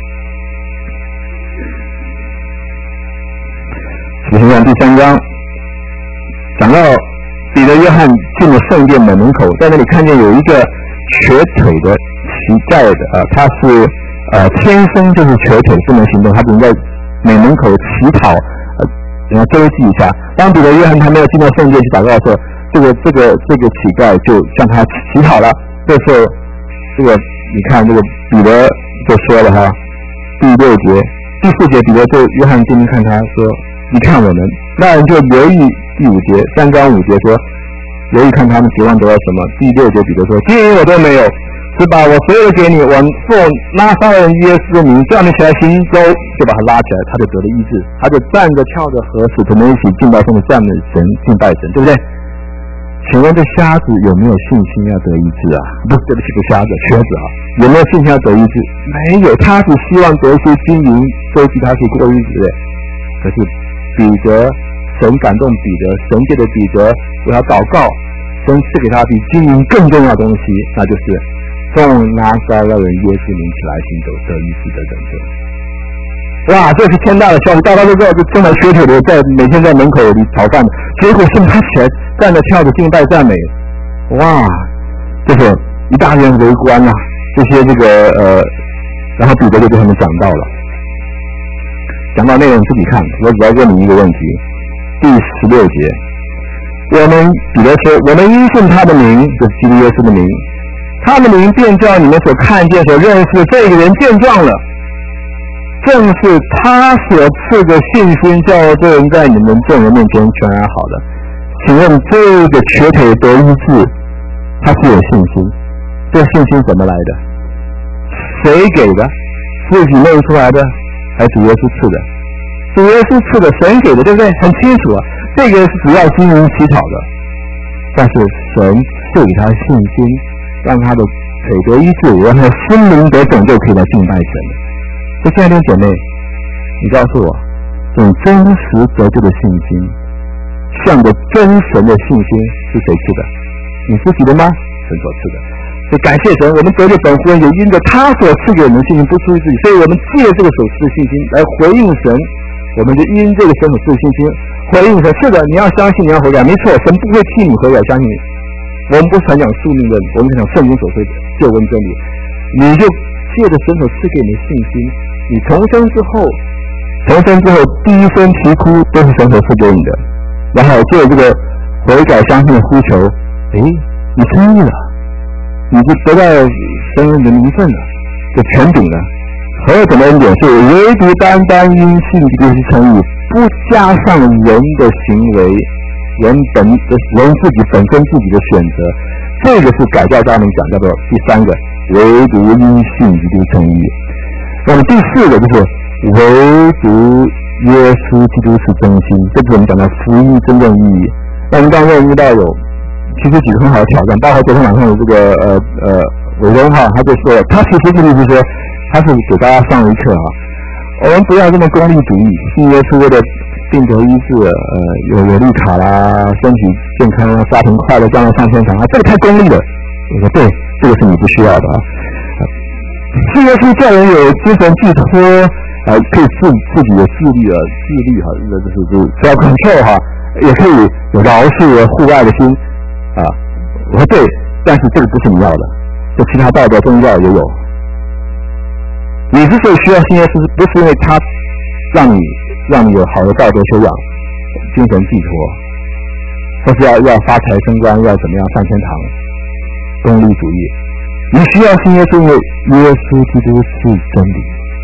使徒行传》第三章讲到彼得、约翰进了圣殿门门口，在那里看见有一个瘸腿的乞丐的啊、呃，他是呃天生就是瘸腿不能行动，他只能在门门口乞讨，呃，然后周济一下。当彼得、约翰他没有进到圣殿去祷告的时候，这个这个这个乞丐就向他乞讨了。这时候，这个你看这个彼得就说了哈，第六节、第四节，彼得对约翰定睛看他说：“你看我们。”那人就留意第五节，三章五节说：“留意看他们指望得到什么。”第六节彼得说：“金银我都没有，只把我所有的给你，我奉拿撒勒人耶稣的名叫你起来行走。”就把他拉起来，他就得了医治，他就站着跳着和使徒们一起敬拜神，赞美神，敬拜神，对不对？请问这瞎子有没有信心要得医治啊？不，对不起，不瞎子，瘸子啊，有没有信心要得医治？没有，他只希望得一些金银周济他去过日子的。可是彼得，神感动彼得，神借着彼得为他祷告，神赐给他比金银更重要的东西，那就是奉拿撒勒人耶稣名起来行走，得医治的人生。哇，这是天大的消息！大家都知道，这正在瘸腿的在每天在门口里讨饭，结果现在他起来站着跳着敬拜赞美，哇，这个一大人围观啊，这些这个呃，然后彼得就对他们讲到了，讲到内容自己看，我只要问你一个问题，第十六节，我们彼得说，我们因信他的名，就是基督耶稣的名，他的名便叫你们所看见所认识的这个人健壮了。正是他所赐的信心，叫这人在你们众人面前全然好的。请问这个瘸腿得医治，他是有信心，这信心怎么来的？谁给的？自己弄出来的，还是主耶稣赐的？主耶稣赐的，神给的，对不对？很清楚啊，这个是主要金银乞讨的，但是神赐给他信心，让他的腿得医治，让他的心灵得拯救，可以来敬拜神。所以亲爱的姐妹，你告诉我，这种真实得救的信心，向着真神的信心是谁赐的？你自己的吗？神所赐的。所以感谢神，我们得救本乎恩，也因着他所赐给我们的信心，不出于自己。所以我们借这个所赐的信心来回应神，我们就因这个神所赐的信心回应神。是的，你要相信，你要悔改，没错，神不会替你悔改，相信你。我们不是讲宿命论，我们讲圣经所说的救恩真理。你就借着神所赐给你的信心，你重生之后，重生之后第一声啼哭都是神所赐给你的，然后借这个悔改相信的呼求，诶，你称义了，你就得到神的名分了，就权柄了。何等的恩典，是唯独单单因信就是称义，不加上人的行为，人本人自己本身自己的选择。这个是改教家们讲叫做第三个，唯独因信就是称义。那么第四个就是唯独耶稣基督是真心，这是我们讲到福音真正意义。那我们刚刚遇到有其实几个很好的挑战，包括昨天晚上有这个呃呃伟忠哈，他就说他其实就是说他是给大家上一课啊，我们不要这么功利主义，信耶稣为了病得医治，呃，有有绿卡啦，身体健康啦，家庭快乐，将来上天堂啊，这个太功利了。我说对，这个是你不需要的啊。信耶稣叫人有精神寄托，呃，可以自自己的自律啊，自律哈，这就是就是 self control 哈，也可以有饶恕户外的心啊。我说对，但是这个不是你要的，这其他道德宗教也有。你之所以需要信耶稣，不是因为他让你让你有好的道德修养、精神寄托，或是要要发财升官，要怎么样上天堂，功利主义。你需要信耶稣，因为耶稣基督是真理。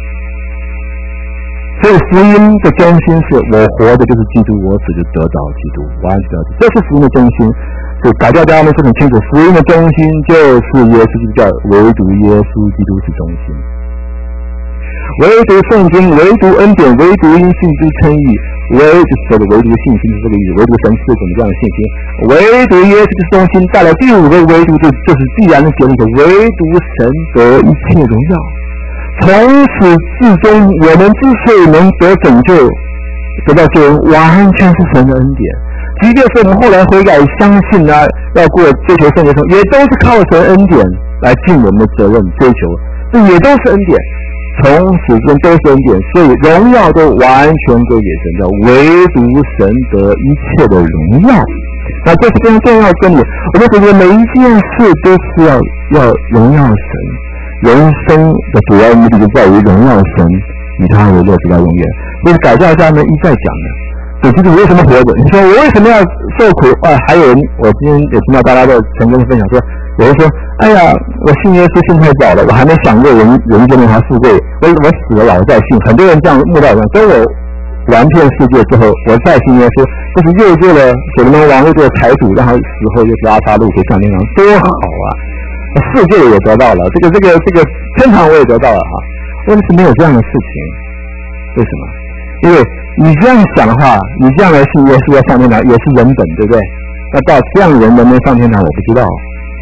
所以福音的中心是我活的就是基督，我死就得着基督，我安息得着，这是福音的中心。所以改教家们是很清楚，福音的中心就是耶稣基督教，唯独耶稣基督是中心。唯独圣经，唯独恩典，唯独因信之称义，唯就是说的唯独信心是这个意思，唯独神赐给我们这样的信心，唯独耶稣是中心。带来第五个唯独，就就是必然的结论，唯独神得一切荣耀。从始至终，我们之所以能得拯救、得到救恩，完全是神的恩典。即便是我们后来悔改、相信啊，要过追求圣洁生活，也都是靠神恩典来尽我们的责任追求，这也都是恩典。从始至终都是恩典，所以荣耀都完全归给神，叫唯独神得一切的荣耀。那这是非常重要的真理。我们觉得每一件事都是要要荣耀神，人生的主要目的就在于荣耀神，以他为乐，直到永远。所以改教家们一再讲的，所以基督为什么活着？你说我为什么要受苦？啊，还有人，我今天也听到大家在曾经分享说，有人说，哎呀，我信耶稣信太早了，我还没享过人人间的富贵，我我死了老再信。很多人这样慕道讲，等我玩遍世界之后，我再信耶稣，就是又做了所罗门王，又做了财主，然后死后又是拉撒路可以上天堂，多好啊！世界也得到了，这个这个这个天堂我也得到了哈。问题是没有这样的事情，为什么？因为你这样想的话，你这样来信耶稣要上天堂也是人本，对不对？那到这样人能不能上天堂，我不知道。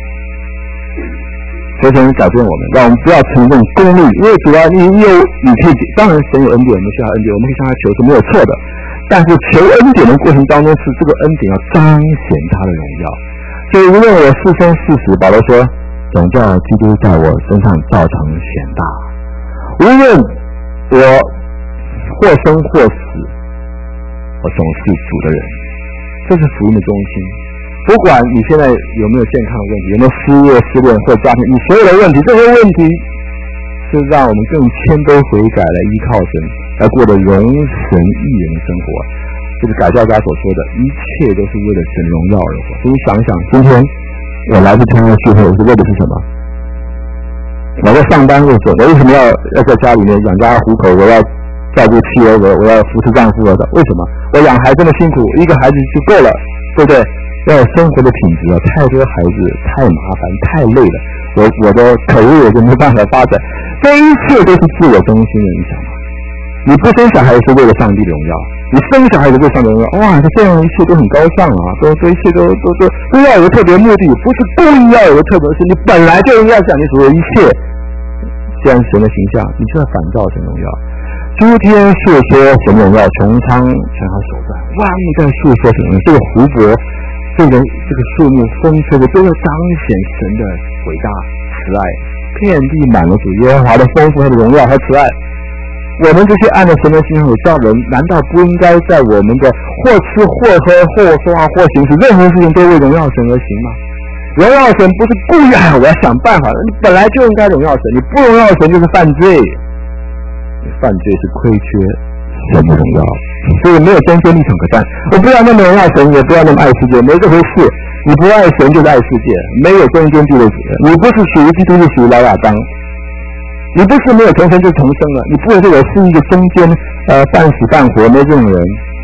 求神改变我们，让我们不要成这种功利，因为主要你有你可以，当然神有恩典，我们需要恩典，我们可以向他求是没有错的。但是求恩典的过程当中，是这个恩典要彰显他的荣耀。所以无论我是生是死，保罗说，总叫基督在我身上造成显大。无论我或生或死，我总是主的人，这是福音的中心。不管你现在有没有健康的问题，有没有失业、失恋或家庭，你所有的问题，这些问题是让我们更谦卑悔改，来依靠神，来过得荣神益人的生活。这是改教家所说的，一切都是为了神荣耀而活。所以想一想，今天我来自参加聚会，我是为的是什么？我在上班为什么？我为什么要要在家里面养家糊口？我要照顾妻儿，我我要扶持丈夫的？为什么？我养孩子那么辛苦，一个孩子就够了，对不对？要有生活的品质啊！太多孩子太麻烦太累了，我我的口味也就没办法发展。这一切都是自我中心的，你想吗？你不生小孩是为了上帝的荣耀，你生小孩是为了上帝的荣耀，哇，这样一切都很高尚啊，都这一切都都都都要有特别目的，不是故意要有个特别，是你本来就应该讲你所有一切，既然神的形象，你就要反照神荣耀。诸天述说神荣耀，穹苍全他手段，万物在述说神荣耀。这个湖泊，这个这个树木，风吹的都要彰显神的伟大慈爱，遍地满了主耶和华的丰富和荣耀和慈爱。我们这些按照神的形象有造人，难道不应该在我们的或吃或喝或说话或行事任何事情都为荣耀神而行吗？荣耀神不是故意啊，我要想办法，你本来就应该荣耀神，你不荣耀神就是犯罪，你犯罪是亏缺神的荣耀，所以没有中间立场可站。我不要那么荣耀神，也不要那么爱世界，没这回事。你不爱神就是爱世界，没有中间地位。你不是属于基督，就属于老亚当。你不是没有重生就重生了，你不能说我是一个中间呃半死半活没这种人。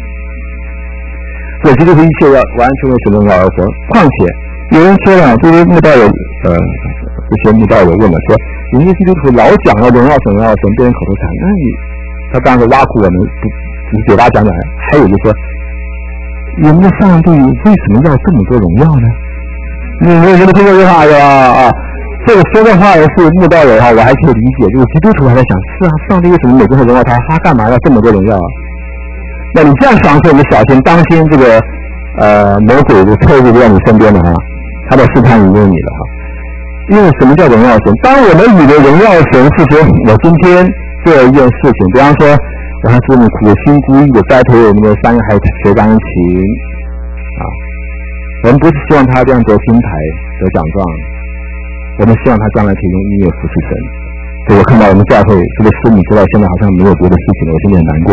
所以这就是一切要完全为神荣耀而活。况且有人说了，这些慕道友呃这些慕道友问了说，有些基督徒老讲要荣耀神荣耀神，变成口头禅，那你他当然挖苦我们，只是嘴巴讲讲。还有就说，我们的上帝为什么要这么多荣耀呢？你有没有听过这话呀？啊，这个说的话是慕道友哈，我还可以理解。就是基督徒还在想，是啊，上帝为什么每个人荣耀他？他干嘛要这么多荣耀啊？ 那你这样想说，你小心当心这个呃魔鬼的特务就在你身边了哈，他在试探引诱你了哈。因为什么叫荣耀神？当我们以为荣耀神是说，我今天做一件事情，比方说我还是我们苦心孤诣的栽培我们的三个孩子学钢琴啊，我们不是希望他这样得金牌得奖状，我们希望他将来可以用音乐服侍神。所以我看到我们教会这个师母知道现在好像没有别的事情了，我心里很难过。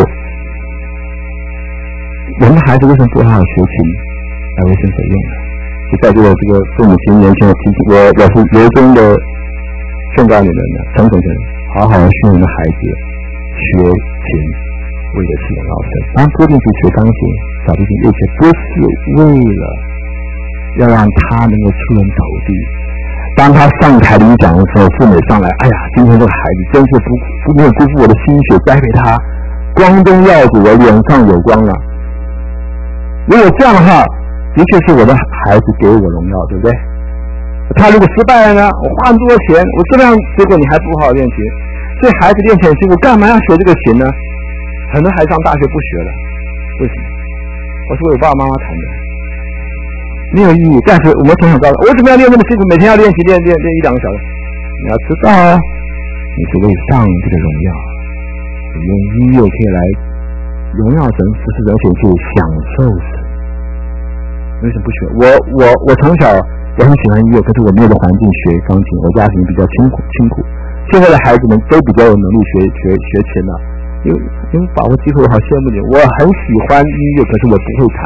我们的孩子为什么不好好学琴来为神所用呢？就在这个这个父母亲年轻的提醒我，我是由衷的劝告你们的，诚恳诚好好训练的孩子学琴，为的是荣耀神。当然不一定是学钢琴、小提琴、乐器，不是为了要让他能够出人头地。当他上台领奖的时候，父母上来，哎呀，今天这个孩子真是不不没有辜负我的心血，栽培他光宗耀祖，我脸上有光了。如果这样的话，的确是我的孩子给我荣耀，对不对？他如果失败了呢？我花很多钱，我这样，结果你还不好好练琴，所以孩子练琴辛苦，干嘛要学这个琴呢？很多孩子上大学不学了，为什么？我是为我爸爸妈妈谈的，没有意义。但是我们从小到大，为什么要练那么辛苦？每天要练琴，练练练一两个小时。你要知道，你是为上帝的荣耀，你用音乐可以来荣耀神，服侍人，可以享受神。为什么不学？我我我从小我很喜欢音乐，可是我没有个环境学钢琴，我家庭比较辛苦辛苦。现在的孩子们都比较有能力学学学琴了，因为因为把握机会，我好羡慕你。我很喜欢音乐，可是我不会弹。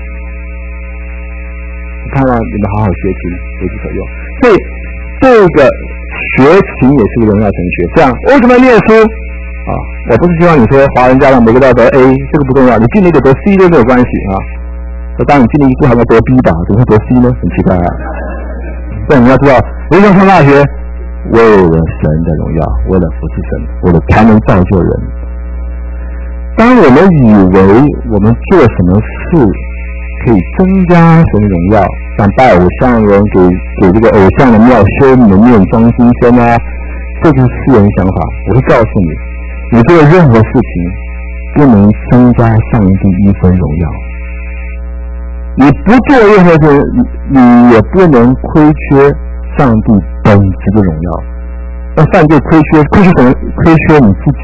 盼望你们好好学琴，为之所用。所以这个学琴也是个荣耀神学。这样为什么要念书啊？我不是希望你说华人家长每个都要得 A， 这个不重要，你尽力的得 C 都没有关系啊。当你尽力不好要得 B 吧，怎么会得 C 呢？很奇怪啊！但你要知道，人生上大学，为了神的荣耀，为了服侍神，为了才能造就人。当我们以为我们做什么事可以增加神的荣耀，像拜偶像人给给这个偶像的庙修门面装金身啊，这就是世人想法。我会告诉你，你做任何事情不能增加上帝一分荣耀。你不做任何事，你也不能亏缺上帝本质的荣耀。那犯罪亏缺，亏缺什么？亏缺你自己。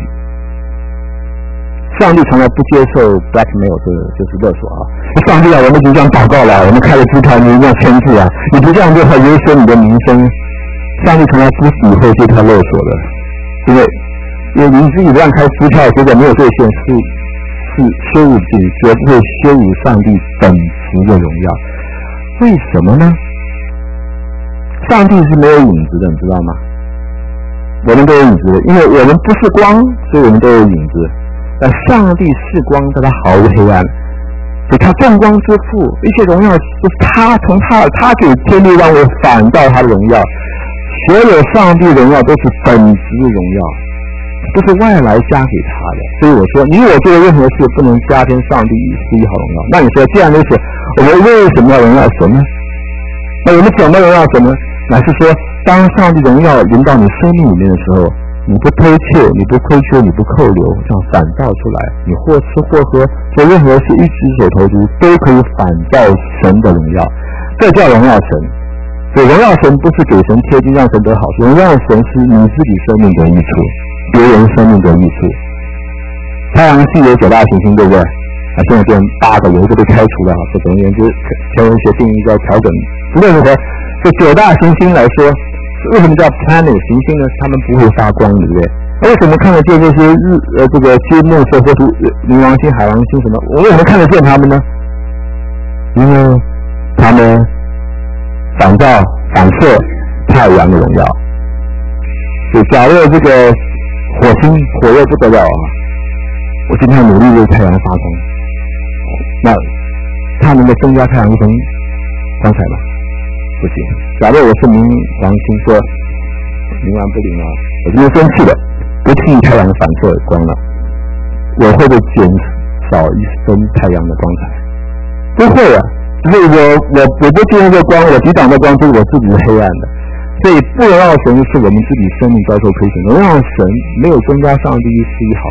上帝从来不接受 blackmail， 这就是勒索啊！上帝啊，我们已经这样祷告了，我们开了支票，你一定要签字啊！你不这样做，会有损你的名声。上帝从来不喜欢这条勒索的，因为因为你自己乱开支票，结果没有兑现，是是羞辱自己，绝不会羞辱上帝本质的荣耀。为什么呢？上帝是没有影子的，你知道吗？我们都有影子的，因为我们不是光，所以我们都有影子。但上帝是光，但他毫无黑暗，所以他众光之父，一切荣耀就是他从他他给天地万物反照他的荣耀，所有上帝荣耀都是本质的荣耀，不是外来加给他的。所以我说，你我做的任何事不能加添上帝丝一毫荣耀。那你说，既然如此，我们为什么要荣耀神呢？那我们怎么荣耀神呢？乃是说，当上帝荣耀临到你生命里面的时候，你不推卸，你不亏缺，你不扣留，这样反照出来，你或吃或喝，做任何事一举手投足都可以反照神的荣耀，这叫荣耀神。所以荣耀神不是给神贴金让神得好处，荣耀神是你自己生命的益处，别人生命的益处。太阳系有九大行星，对不对？啊，现在变八个，有一个被开除了啊。这总而言之，天文学定义要调整。无论如何，这九大行星来说，为什么叫 planet 行星呢？它们不会发光，对不对？为什么看得见这些日呃这个金木水火土冥王星、海王星什么？我为什么看得见它们呢？因为它们反照反射太阳的荣耀。所以假如这个火星火热不得了啊，我今天要努力为太阳发光，那它能够增加太阳一分光彩吗？不行。假如我是冥王星，说冥王不灵啊，我今天生气了，不替太阳反射光了，我会不会减少一分太阳的光彩？不会啊，只是我我我不借用这光，我抵挡这光，就是我自己是黑暗的。所以不荣耀神是我们自己生命遭受亏损，荣耀神没有增加上帝一丝一毫，他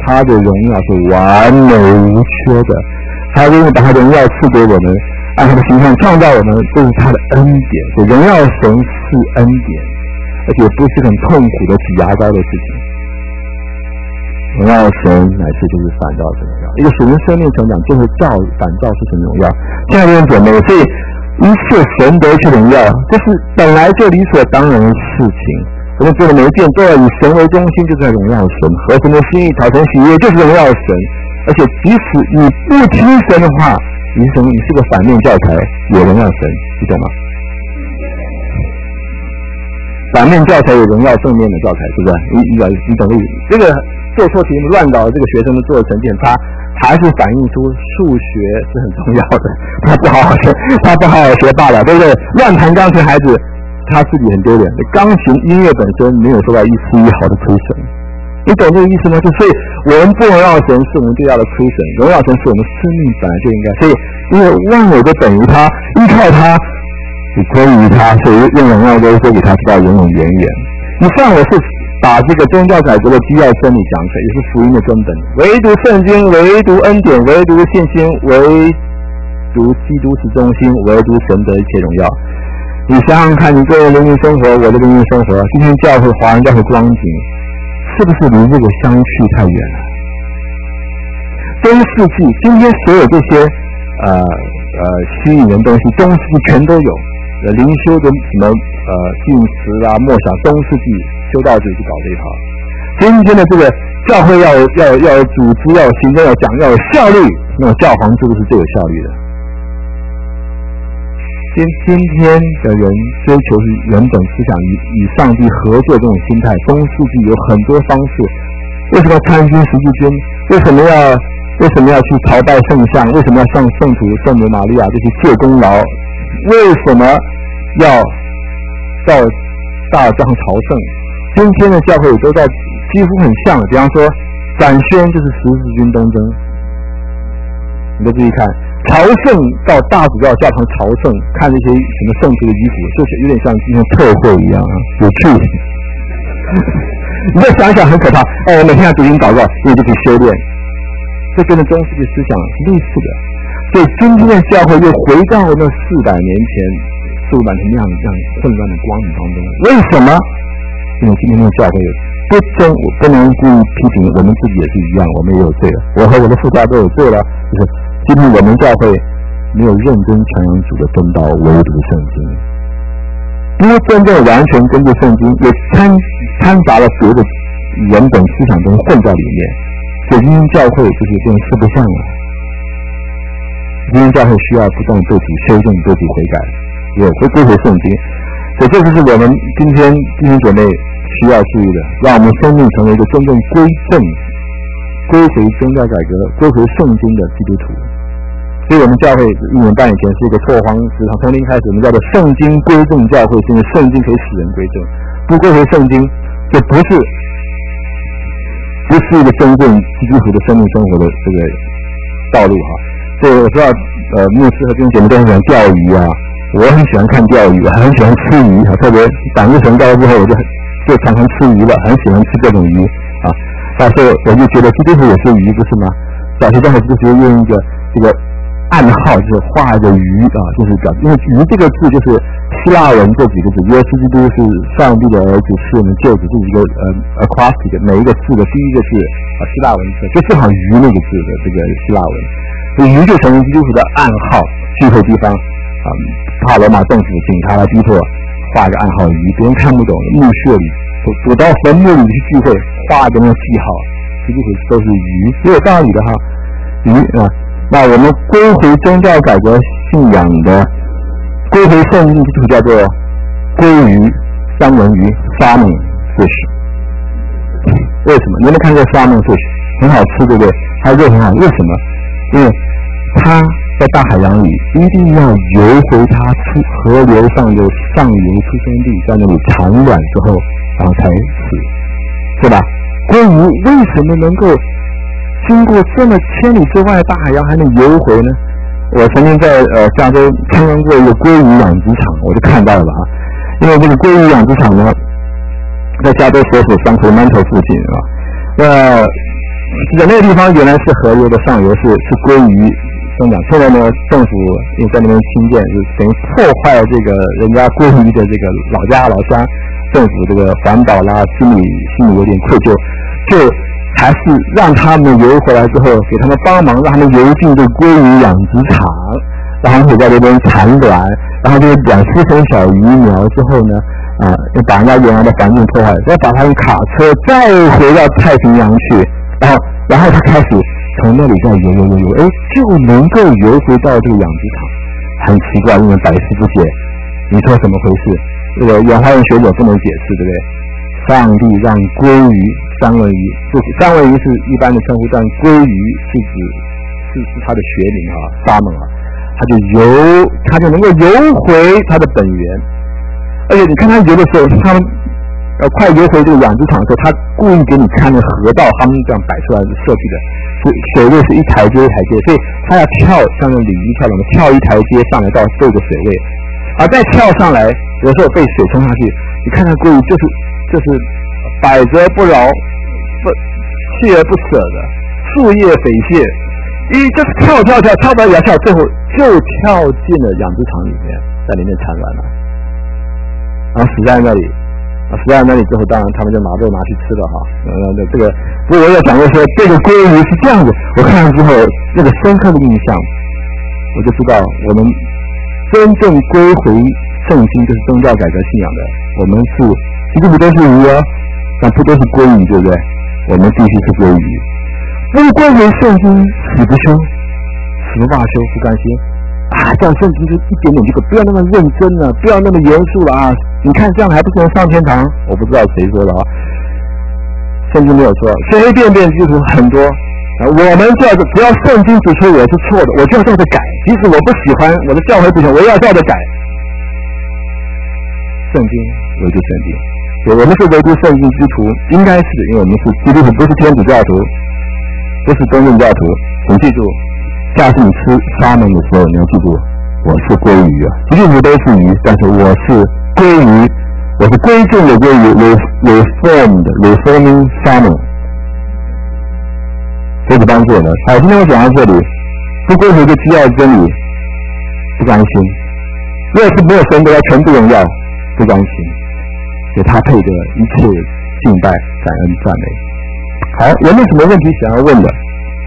他的荣耀是完美无缺的，他愿意把他的荣耀赐给我们，按他的形象创造我们，这是他的恩典。所以荣耀神是恩典，而且不是很痛苦的挤牙膏的事情。荣耀神乃是就是反照神荣耀，一个属灵生命成长就是照反照是神荣耀。亲爱的弟兄姐妹，所以一切神的一切荣耀，这是本来就理所当然的事情。我们做的每一件都要以神为中心，就是在荣耀神，合神的心意，讨神喜悦，就是荣耀神。而且即使你不听神的话，你是你是个反面教材，也荣耀神，你懂吗？反面教材有荣耀正面的教材，是不是？你你你懂意思？这个做错题目乱搞，这个学生的做的成绩很差，还是反映出数学是很重要的。他不好好学，他不好好学罢了，对不对？乱弹钢琴孩子。他自己很丢脸，钢琴音乐本身没有受到一丝一毫的亏损，你懂这个意思吗？就所以我们不荣耀神是我们最大的亏损，荣耀神是我们生命本来就应该，所以因为万有都等于他，依靠他，只归于他，所以用荣耀都归给他，直到永永远远。以上我是把这个宗教改革的基要真理讲出来，也是福音的根本，唯独圣经，唯独恩典，唯独信心，唯独基督是中心，唯独神的一切荣耀。你想想看，你个人灵命生活，我的灵命生活，今天教会华人教会光景，是不是离这个相去太远了？中世纪，今天所有这些呃呃吸引人东西，中世纪全都有。呃，灵修的什么呃进食啊、默想，中世纪修道者去搞这一套。今天的这个教会要要要有组织，要有行政，要讲，要有效率，那么教皇制度是最有效率的。今今天的人追求是人本思想，与与上帝合作这种心态。中世纪有很多方式，为什么要参军十字军？为什么要为什么要去朝拜圣像？为什么要向圣徒圣母玛利亚这些借功劳？为什么要到大教堂朝圣？今天的教会都到几乎很像的，比方说展宣就是十字军东征，你都注意看。朝圣到大主教教堂朝圣，看这些什么圣徒的衣服，就是有点像今天特会一样啊，有趣。你再想想，很可怕。哎，我每天要读经祷告，因为就可以修炼，这跟着中世纪思想是类似的。所以今天的教会又回到那四百年前数满成那样那样混乱的光影当中。为什么？因为今天的教会不争，我不能故意批评，我们自己也是一样，我们也有罪了。我和我的父家都有罪了，就是。今天我们教会没有认真传扬主的真道，唯独圣经，不真正完全根据圣经，也掺掺杂了别的人本思想中混在里面，所以今天教会就是变四不像了。今天教会需要不断对其修正、对其悔改，也会归回圣经。所以这就是我们今天弟兄姐妹需要注意的，让我们生命成为一个真正归正、归回宗教改革、归回圣经的基督徒。所以我们教会一年半以前是一个拓荒职场，从零开始，我们叫做圣经归正教会，是因为圣经可以使人归正，不归回圣经，就不是不是一个真正基督徒的生命生活的这个道路哈。所以我知道，呃，牧师和弟兄姐妹都很喜欢钓鱼啊，我很喜欢看钓鱼，很喜欢吃鱼啊，特别党日神到之后，我就就常常吃鱼了，很喜欢吃各种鱼啊。到时候我就觉得基督徒也是鱼，不是吗？早期教会就是用一个这个暗号，就是画一个鱼啊，就是表，因为鱼这个字就是希腊文这几个字，耶稣基督是上帝的儿子，是我们救主，这是一个呃 acrostic， 每一个字的第一个字啊希腊文字，就正好鱼那个字的这个希腊文，所以鱼就成为基督徒的暗号，聚会地方啊，怕罗马政府请他来逼迫，画一个暗号鱼，别人看不懂，墓穴里躲到坟墓里去聚会，画一个那个记号，基督徒都是鱼，也有道理的哈，鱼啊。那我们归回宗教改革信仰的，归回圣经基础叫做鲑鱼，三文鱼 salmon fish。为什么？你有没有看过 salmon fish？ 很好吃，对不对？它肉很好，为什么？因为它在大海洋里一定要游回它出河流上的上游出生地，在那里产卵之后，然后才死，对吧？鲑鱼为什么能够经过这么千里之外的大海洋还能游回呢？我曾经在呃加州参观过一个鲑鱼养殖场，我就看到了啊。因为这个鲑鱼养殖场呢，在加州首府Sacramento附近啊。那那个地方原来是河流的上游，是是鲑鱼生长。现在呢，政府因为在那边新建，就等于破坏这个人家鲑鱼的这个老家老乡，政府这个环保啦，心里心里有点愧疚，就还是让他们游回来之后，给他们帮忙，让他们游进这鲑鱼养殖场，然后就在这边产卵，然后就两丝生小鱼苗之后呢，啊，就把人家原来的环境破坏，再把他用卡车再回到太平洋去，然后然后他开始从那里再游游游游，哎，就能够游回到这个养殖场，很奇怪，因为百思不解，你说怎么回事？这个演化论学者不能解释，对不对？上帝让鲑鱼、三文鱼，这三文鱼是一般的称呼，但鲑鱼是指是是它的学名啊，沙蒙啊，它就游，它就能够游回它的本源。而且你看它游的时候，它们呃快游回这个养殖场的时候，它故意给你看那河道，他们这样摆出来的设计的，是水位是一台阶一台阶，所以它要跳像那鲤鱼跳龙，跳一台阶上来到这个水位，而再跳上来，有时候被水冲下去，你看它鲑鱼就是就是百折不挠，不锲而不舍的，树叶匪懈，一就是跳跳跳跳到崖跳，最后就跳进了养殖场里面，在里面产卵了，然后死在那里。死在那里之后，当然他们就拿肉拿去吃了哈。呃，这个，不过我也讲过说，这个鲑鱼是这样子。我看了之后，那个深刻的印象，我就知道我们真正归回圣经，就是宗教改革信仰的，我们是其实不都是鱼哦，但不都是鲑鱼，对不对？我们必须是鲑鱼。不归回圣经，死不休，死不罢休，不甘心。啊，这样圣经就一点点这个，不要那么认真了，不要那么严肃了啊！你看这样还不是能上天堂？我不知道谁说的啊，圣经没有说，随随便便就是很多啊。我们就要只要圣经指出我是错的，我就要照着改，即使我不喜欢我的教会不行，我也要照着改。圣经唯独圣经，对，我们是唯独圣经之徒，应该是因为我们是基督徒，不是天主教徒，不是东正教徒，请记住。下次你吃沙门的时候，你要记住，我是鲑鱼啊，基督徒都是鱼，但是我是鲑鱼，我是归正的鲑鱼 ，reformed reforming salmon， 这是帮助的。好，今天我讲到这里，不归回就需要真理，不甘心；若是没有神得到全部荣耀，不甘心，所以他配得一切敬拜、感恩、赞美。好，有没有什么问题想要问的？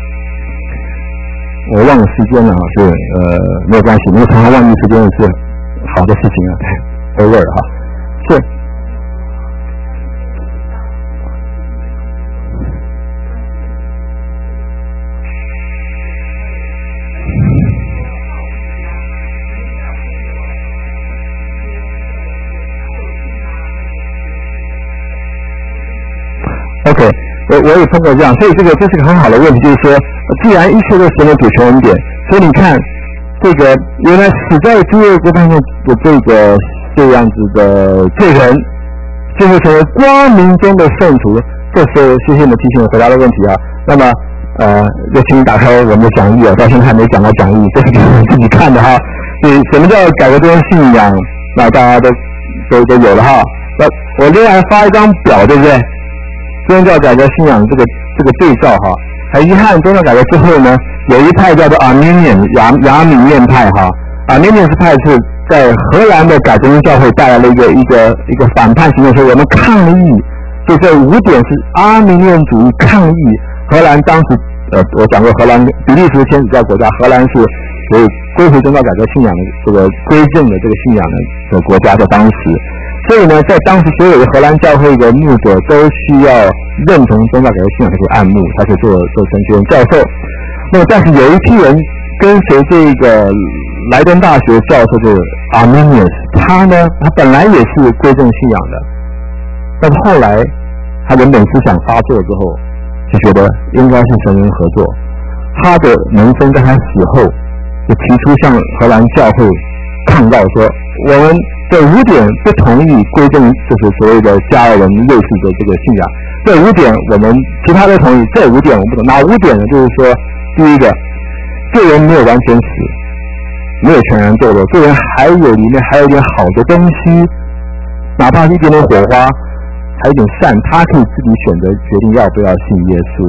我忘了时间了啊，是呃没有关系，因为常常忘记时间是好的事情啊，偶尔哈。是。OK， 我我也碰过这样，所以这个这是个很好的问题，就是说。既然一切都是神的主权恩典，所以你看，这个原来死在罪恶锅上面的这个这样子的罪人，最后成为光明中的圣徒。这时候，谢谢你的提醒，我回答的问题啊。那么，呃，就请你打开我们的讲义啊，到现在还没讲到讲义，这是给我们自己看的哈。所以，什么叫改革宗教信仰？那大家都都都有了哈。那我另外发一张表，对不对？宗教改革信仰这个这个对照哈。很遗憾，宗教改革之后呢，有一派叫做 Arminian 亚亚米念派哈 ，Arminian 派是在荷兰的改革宗教会带来了一个一个一个反叛行动，说我们抗议，就这五点是阿米念主义抗议。荷兰当时呃，我讲过荷兰比利时天主教国家，荷兰是所以归回宗教改革信仰的这个归正的这个信仰的国家，在当时。所以呢，在当时所有的荷兰教会的牧者都需要认同宗教改革信仰才可以按牧，才可以做做神学院教授。那么，但是有一批人跟随这个莱登大学教授这个 Arminius， 他呢，他本来也是归正信仰的，但是后来他人本思想发作之后，就觉得应该是神人合作。他的门生在他死后就提出向荷兰教会抗告说，我们这五点不同意归正，就是所谓的加尔文瑞士的这个信仰。这五点我们其他都同意，这五点我们不同。哪五点呢？就是说，第一个，罪人没有完全死，没有全然堕落，罪人还有里面还有一点好的东西，哪怕是一点点火花，还有一点善，他可以自己选择决定要不要信耶稣。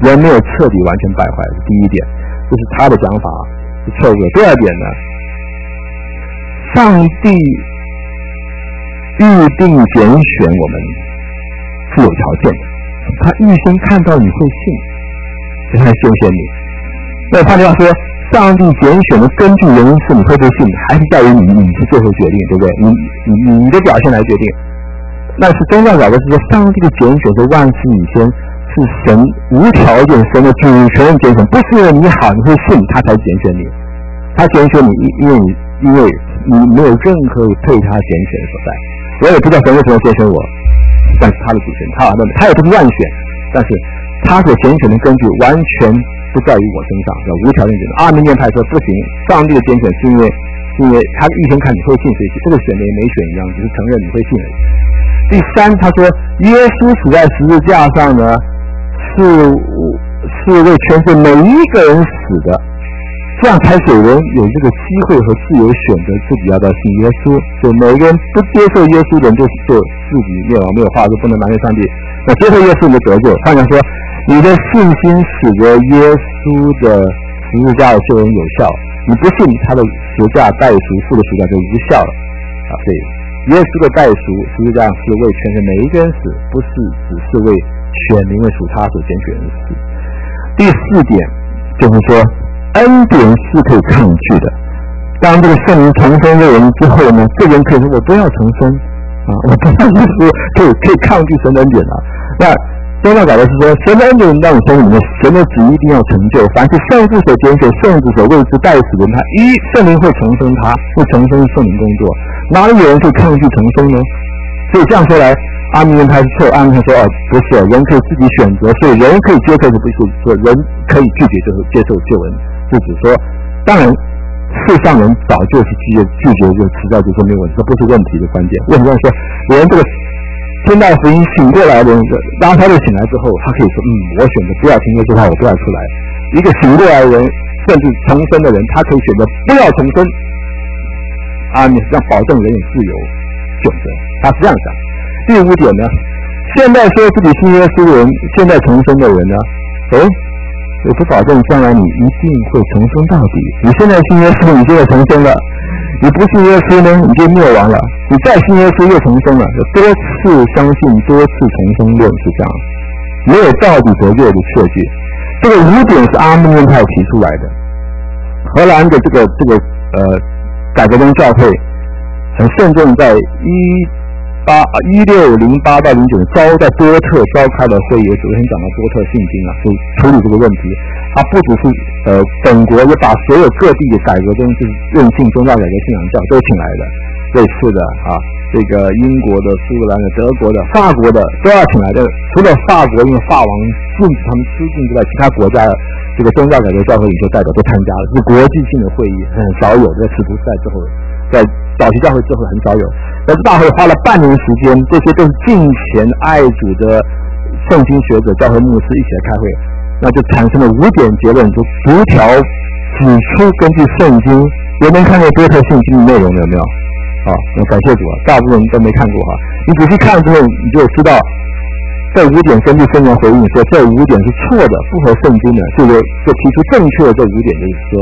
人没有彻底完全败坏，是第一点，这是他的讲法是错误的。第二点呢，上帝预定拣选我们是有条件的，他预先看到你会信，所以他拣选你。那换句话说，上帝拣选的根据原因是你会不会信，还是在于你你是最后决定，对不对？你你你的表现来决定。那是宗教角度是说，上帝的拣选是万事以先，是神无条件，神的主权的拣选，不是因为你好你会信他才拣选你，他拣选你因为你因为你没有任何配他拣选的所在。我也不知道神为什么拣选我，但是他的主权，他他也不是乱选，但是他所拣选的根据完全不在于我身上，叫无条件拣选。阿明念派说不行，上帝的拣选是因为是因为他预先看你会信，所以这个选的也没选一样，只是承认你会信而已。第三，他说耶稣死在十字架上呢，是是为全世界每一个人死的，这样才有人有这个机会和自由选择自己要不要信耶稣。所以每个人不接受耶稣的人就就自己灭亡，没有话说，不能埋怨上帝。那接受耶稣的得救，换句话说，你的信心使得耶稣的十字架的救恩有效，你不信他的十架代赎付的十架就无效了啊！所以耶稣的代赎实际上是为全人每一个人死，不是只是为选民为属他所拣选人死。第四点就是说，恩典是可以抗拒的。当这个圣灵重生的人之后呢，这人可以说我不要重生啊，我不要耶稣，可以可以抗拒神的恩典啊。那宗教讲的是说，神的恩典让你生里面，神的旨意一定要成就。凡是圣父所拣选、圣子所为之代死的人，他一圣灵会重生他，会重生圣灵工作。哪里有人可以抗拒重生呢？所以这样说来，阿明人他是错，阿明他说哦，不是，人可以自己选择，所以人可以接受，不是说人可以拒绝就是接受救恩，是指说，当然世上人早就是拒绝拒绝就迟早就说没有问题，这不是问题的关键。为什么说人这个听到福音醒过来的人，当他就醒来之后，他可以说嗯，我选择不要听这句话，我不要出来。一个醒过来的人，甚至重生的人，他可以选择不要重生。阿明让保证人有自由选择，他是这样想。第五点呢，现在说自己信耶稣的人，现在重生的人呢，哎，也不保证将来你一定会重生到底。你现在信耶稣，你现在重生了；你不信耶稣呢，你就灭亡了；你再信耶稣又重生了。多次相信，多次重生论是这样，没有到底得救的确据。这个五点是阿门派提出来的。荷兰的这个这个呃。改革宗教会很慎重，在一八一六零八到零九年招在多特召开了会议，首先讲到多特信经啊，就处理这个问题。他不只是呃本国，也把所有各地的改革宗就是任性宗教改革信仰教都请来的，类似的啊，这个英国的、苏格兰的、德国的、法国的都要请来的。除了法国因为法王禁止他们出境之外，其他国家的这个宗教改革教会领袖代表都参加了，是国际性的会议，很少有，在使徒时代之后，在早期教会之后很少有。但是大会花了半年时间，这些都是敬虔爱主的圣经学者、教会牧师一起来开会，那就产生了五点结论，就逐条指出根据圣经。有没有看过多特信经的内容？有没有？啊，那感谢主啊，大部分人都没看过哈。你仔细看之后，你就知道这五点根据圣经回应说这五点是错的，不合圣经的，这个就提出正确的这五点，就是说，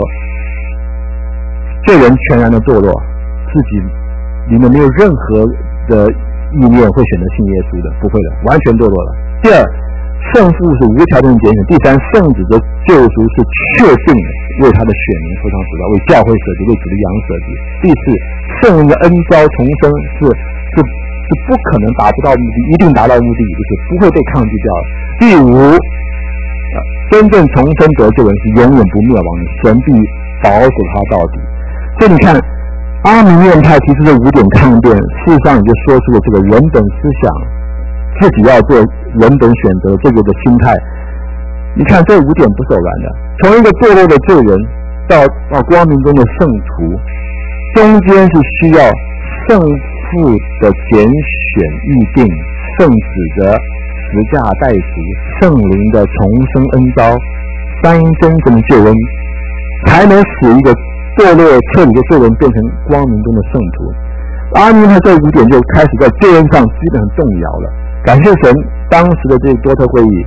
这人全然的堕落，自己里面没有任何的意念会选择信耶稣的，不会的，完全堕落了。第二，圣父是无条件拣选；第三，圣子的救赎是确定的，为他的选民付上死亡，为教会舍己，为主的羊舍己。第四，圣人的恩召重生是是是不可能达不到目的，一定达到目的，就是不会被抗拒掉的。第五，呃，真正重生得救人是永远不灭亡的，神必保守他到底。所以你看，阿明念派提出的五点抗辩，事实上也就说出了这个人本思想，自己要做人本选择这个的心态。你看这五点不是偶然的，从一个堕落的罪人到到光明中的圣徒，中间是需要圣父的拣选预定，圣子的十架代赎，圣灵的重生恩召，三因真正的救恩，才能使一个堕落彻底的罪人变成光明中的圣徒。阿明他这五点就开始在救恩上基本上动摇了。感谢神，当时的这个多特会议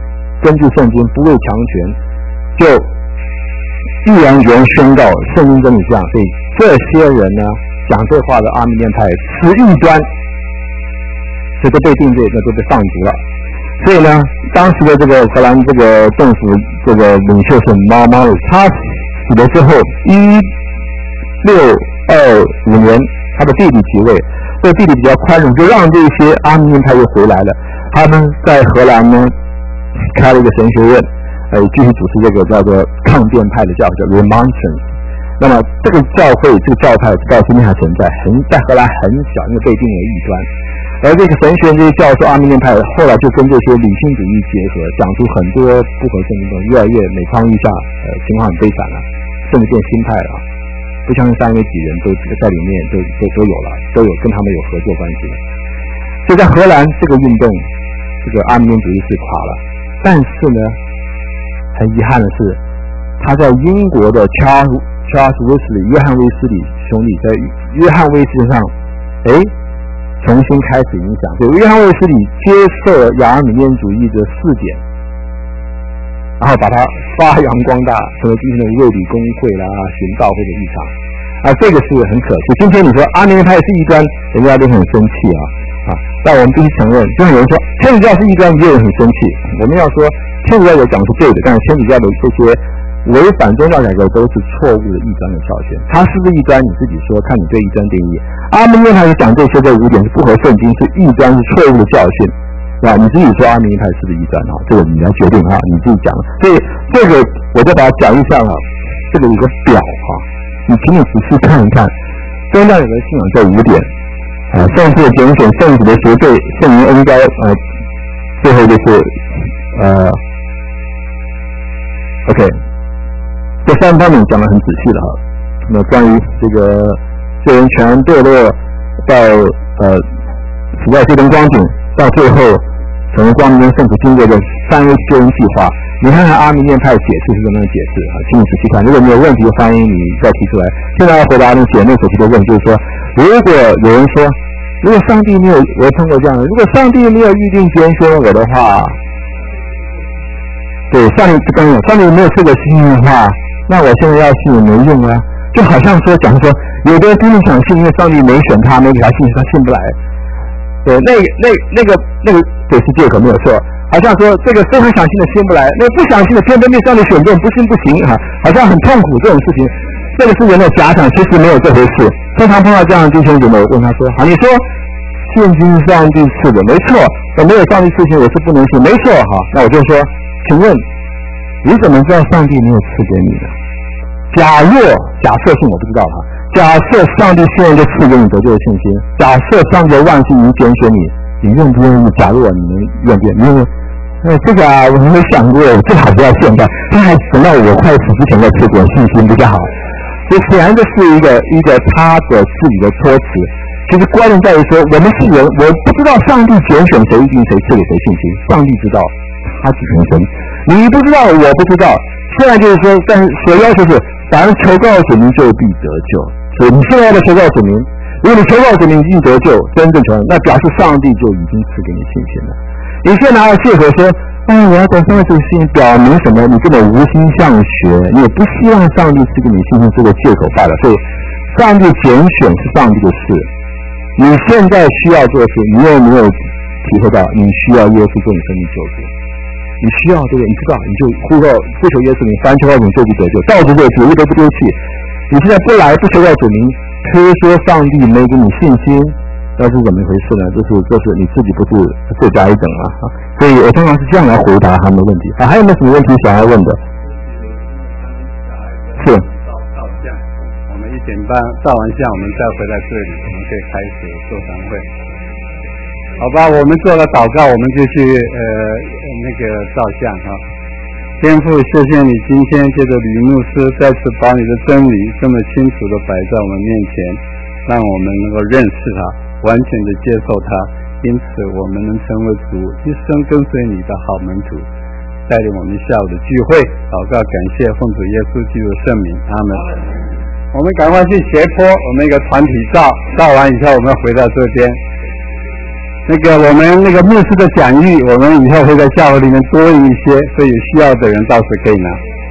根据圣经不畏强权，就毅然决然宣告圣经真理这样。所以这些人呢，讲这话的阿米念派是异端，这都被定罪，那都被放逐了。所以呢，当时的这个荷兰这个政府这个领袖是毛毛鲁，他死了之后，一六二五年，他的弟弟即位，这个弟弟比较宽容，就让这些阿米念派又回来了。他们在荷兰呢开了一个神学院，呃，继续主持这个叫做抗辩派的教叫 Remonstrance。那么这个教会这个教派到今天还存在，很在荷兰很小，因为被定为异端。而这个神学院这些教授阿米念派后来就跟这些理性主义结合，讲出很多不合圣经的，越来越每况愈下，呃，情况很悲惨了，甚至变新派了。不相信三位几人都在里面都都都有了，都有跟他们有合作关系了。所以在荷兰这个运动，这个阿米念主义是垮了，但是呢，很遗憾的是，他在英国的查尔查尔斯威斯里约翰威斯里兄弟在约翰威斯上，哎。重新开始影响，所以约翰卫斯理接受了亚尔米念主义的四点，然后把它发扬光大，成为今天的卫理公会啦、寻道会的立场啊，这个是很可惜。今天你说阿米念派是异端，人家都很生气啊啊！但我们必须承认，就像有人说天主教是异端，也有人很生气。我们要说天主教有讲是对的，但是天主教的这些违反宗教改革都是错误的异端的教训。它是不是异端？你自己说，看你对异端定义。阿米念派是讲这些这五点是不合圣经，是异端，是错误的教训，是吧？你自己说阿米念派是不是异端啊？这个你来决定啊，你自己讲。所以这个我就把它讲一下了，这个有个表哈，你请你仔细看一看，宗教有的信仰这五点啊，圣父拣选、圣子的赎罪、圣灵恩膏，呃，最后就是呃 ，OK。这三方面讲得很仔细了哈。那关于这个罪人全堕落到呃死在这灯光景，到最后成为光明跟圣子经过的三位救恩计划，你看看阿米念派解释是怎么样解释啊？请你仔细看。如果你有问题的发言，你再提出来。现在要回答你姐妹所提的问题，就是说，如果有人说，如果上帝没有，我碰过这样的，如果上帝没有预定拣选我的话，对，上帝刚有，上帝没有赐给信心的话，那我现在要信也没用啊。就好像说，讲说，有的人真的想信，因为上帝没选他，没给他信心，他信不来。对，那个、那、那个、那个，对，是借口没有错。好像说，这个非常想信的信不来，那不想信的偏偏被上帝选中，不信不行啊，好像很痛苦这种事情。这个是人的假想，其实没有这回事。经常碰到这样的弟兄姐妹，我问他说：“好，你说现今上帝赐的，没错，我没有上帝赐信，我是不能信，没错哈。”那我就说，请问你怎么知道上帝没有赐给你的？假若假设性我不知道哈，假设上帝现在就赐给你得救的信心，假设上帝的万幸已拣选你，你愿不愿意？假如你们愿不愿意？因为呃这个啊，我没想过，最好不要现在，他还等到我快死之前再赐给信心比较好。所以显然这是一个一个他的自己的托词。其实关键在于说，我们是人，我不知道上帝拣选谁一定谁赐给谁信心，上帝知道，他只成神。你不知道，我不知道。现在就是说，但是所要求是，凡求告主名就必得救。所以你现在的求告主名，如果你求告主名已经得救，真正求，那表示上帝就已经赐给你信心了。你现在拿到借口说，哎，我要等上帝这个信心，表明什么？你根本无心向学，你也不希望上帝赐给你信心，这个借口罢了。所以，上帝拣选是上帝的事。你现在需要做的事，你有没有体会到？你需要耶稣做你生命救主。你需要这个，你知道，你就呼告不求耶稣名，凡求告主名就必得救，照着这个主一都不丢弃。你现在不来不求告主名，推说上帝没给你信心，那是怎么一回事呢？这是这是你自己不是罪加一等啊！所以我通常是这样来回答他们的问题啊。还有没有什么问题想要问的？是。照相，我们一点半照完相，我们再回来这里，我们可以开始做堂会。好吧，我们做了祷告，我们就去呃那个照相哈。天父，谢谢你今天借着吕牧师再次把你的真理这么清楚的摆在我们面前，让我们能够认识它，完全的接受它，因此我们能成为主一生跟随你的好门徒，带领我们下午的聚会。祷告感谢奉主耶稣基督的圣名，阿门。我们赶快去斜坡，我们一个团体照，照完以后我们回到这边。 那个我们那个牧师的讲义，我们以后会在教会里面多印一些，所以需要的人到时可以拿。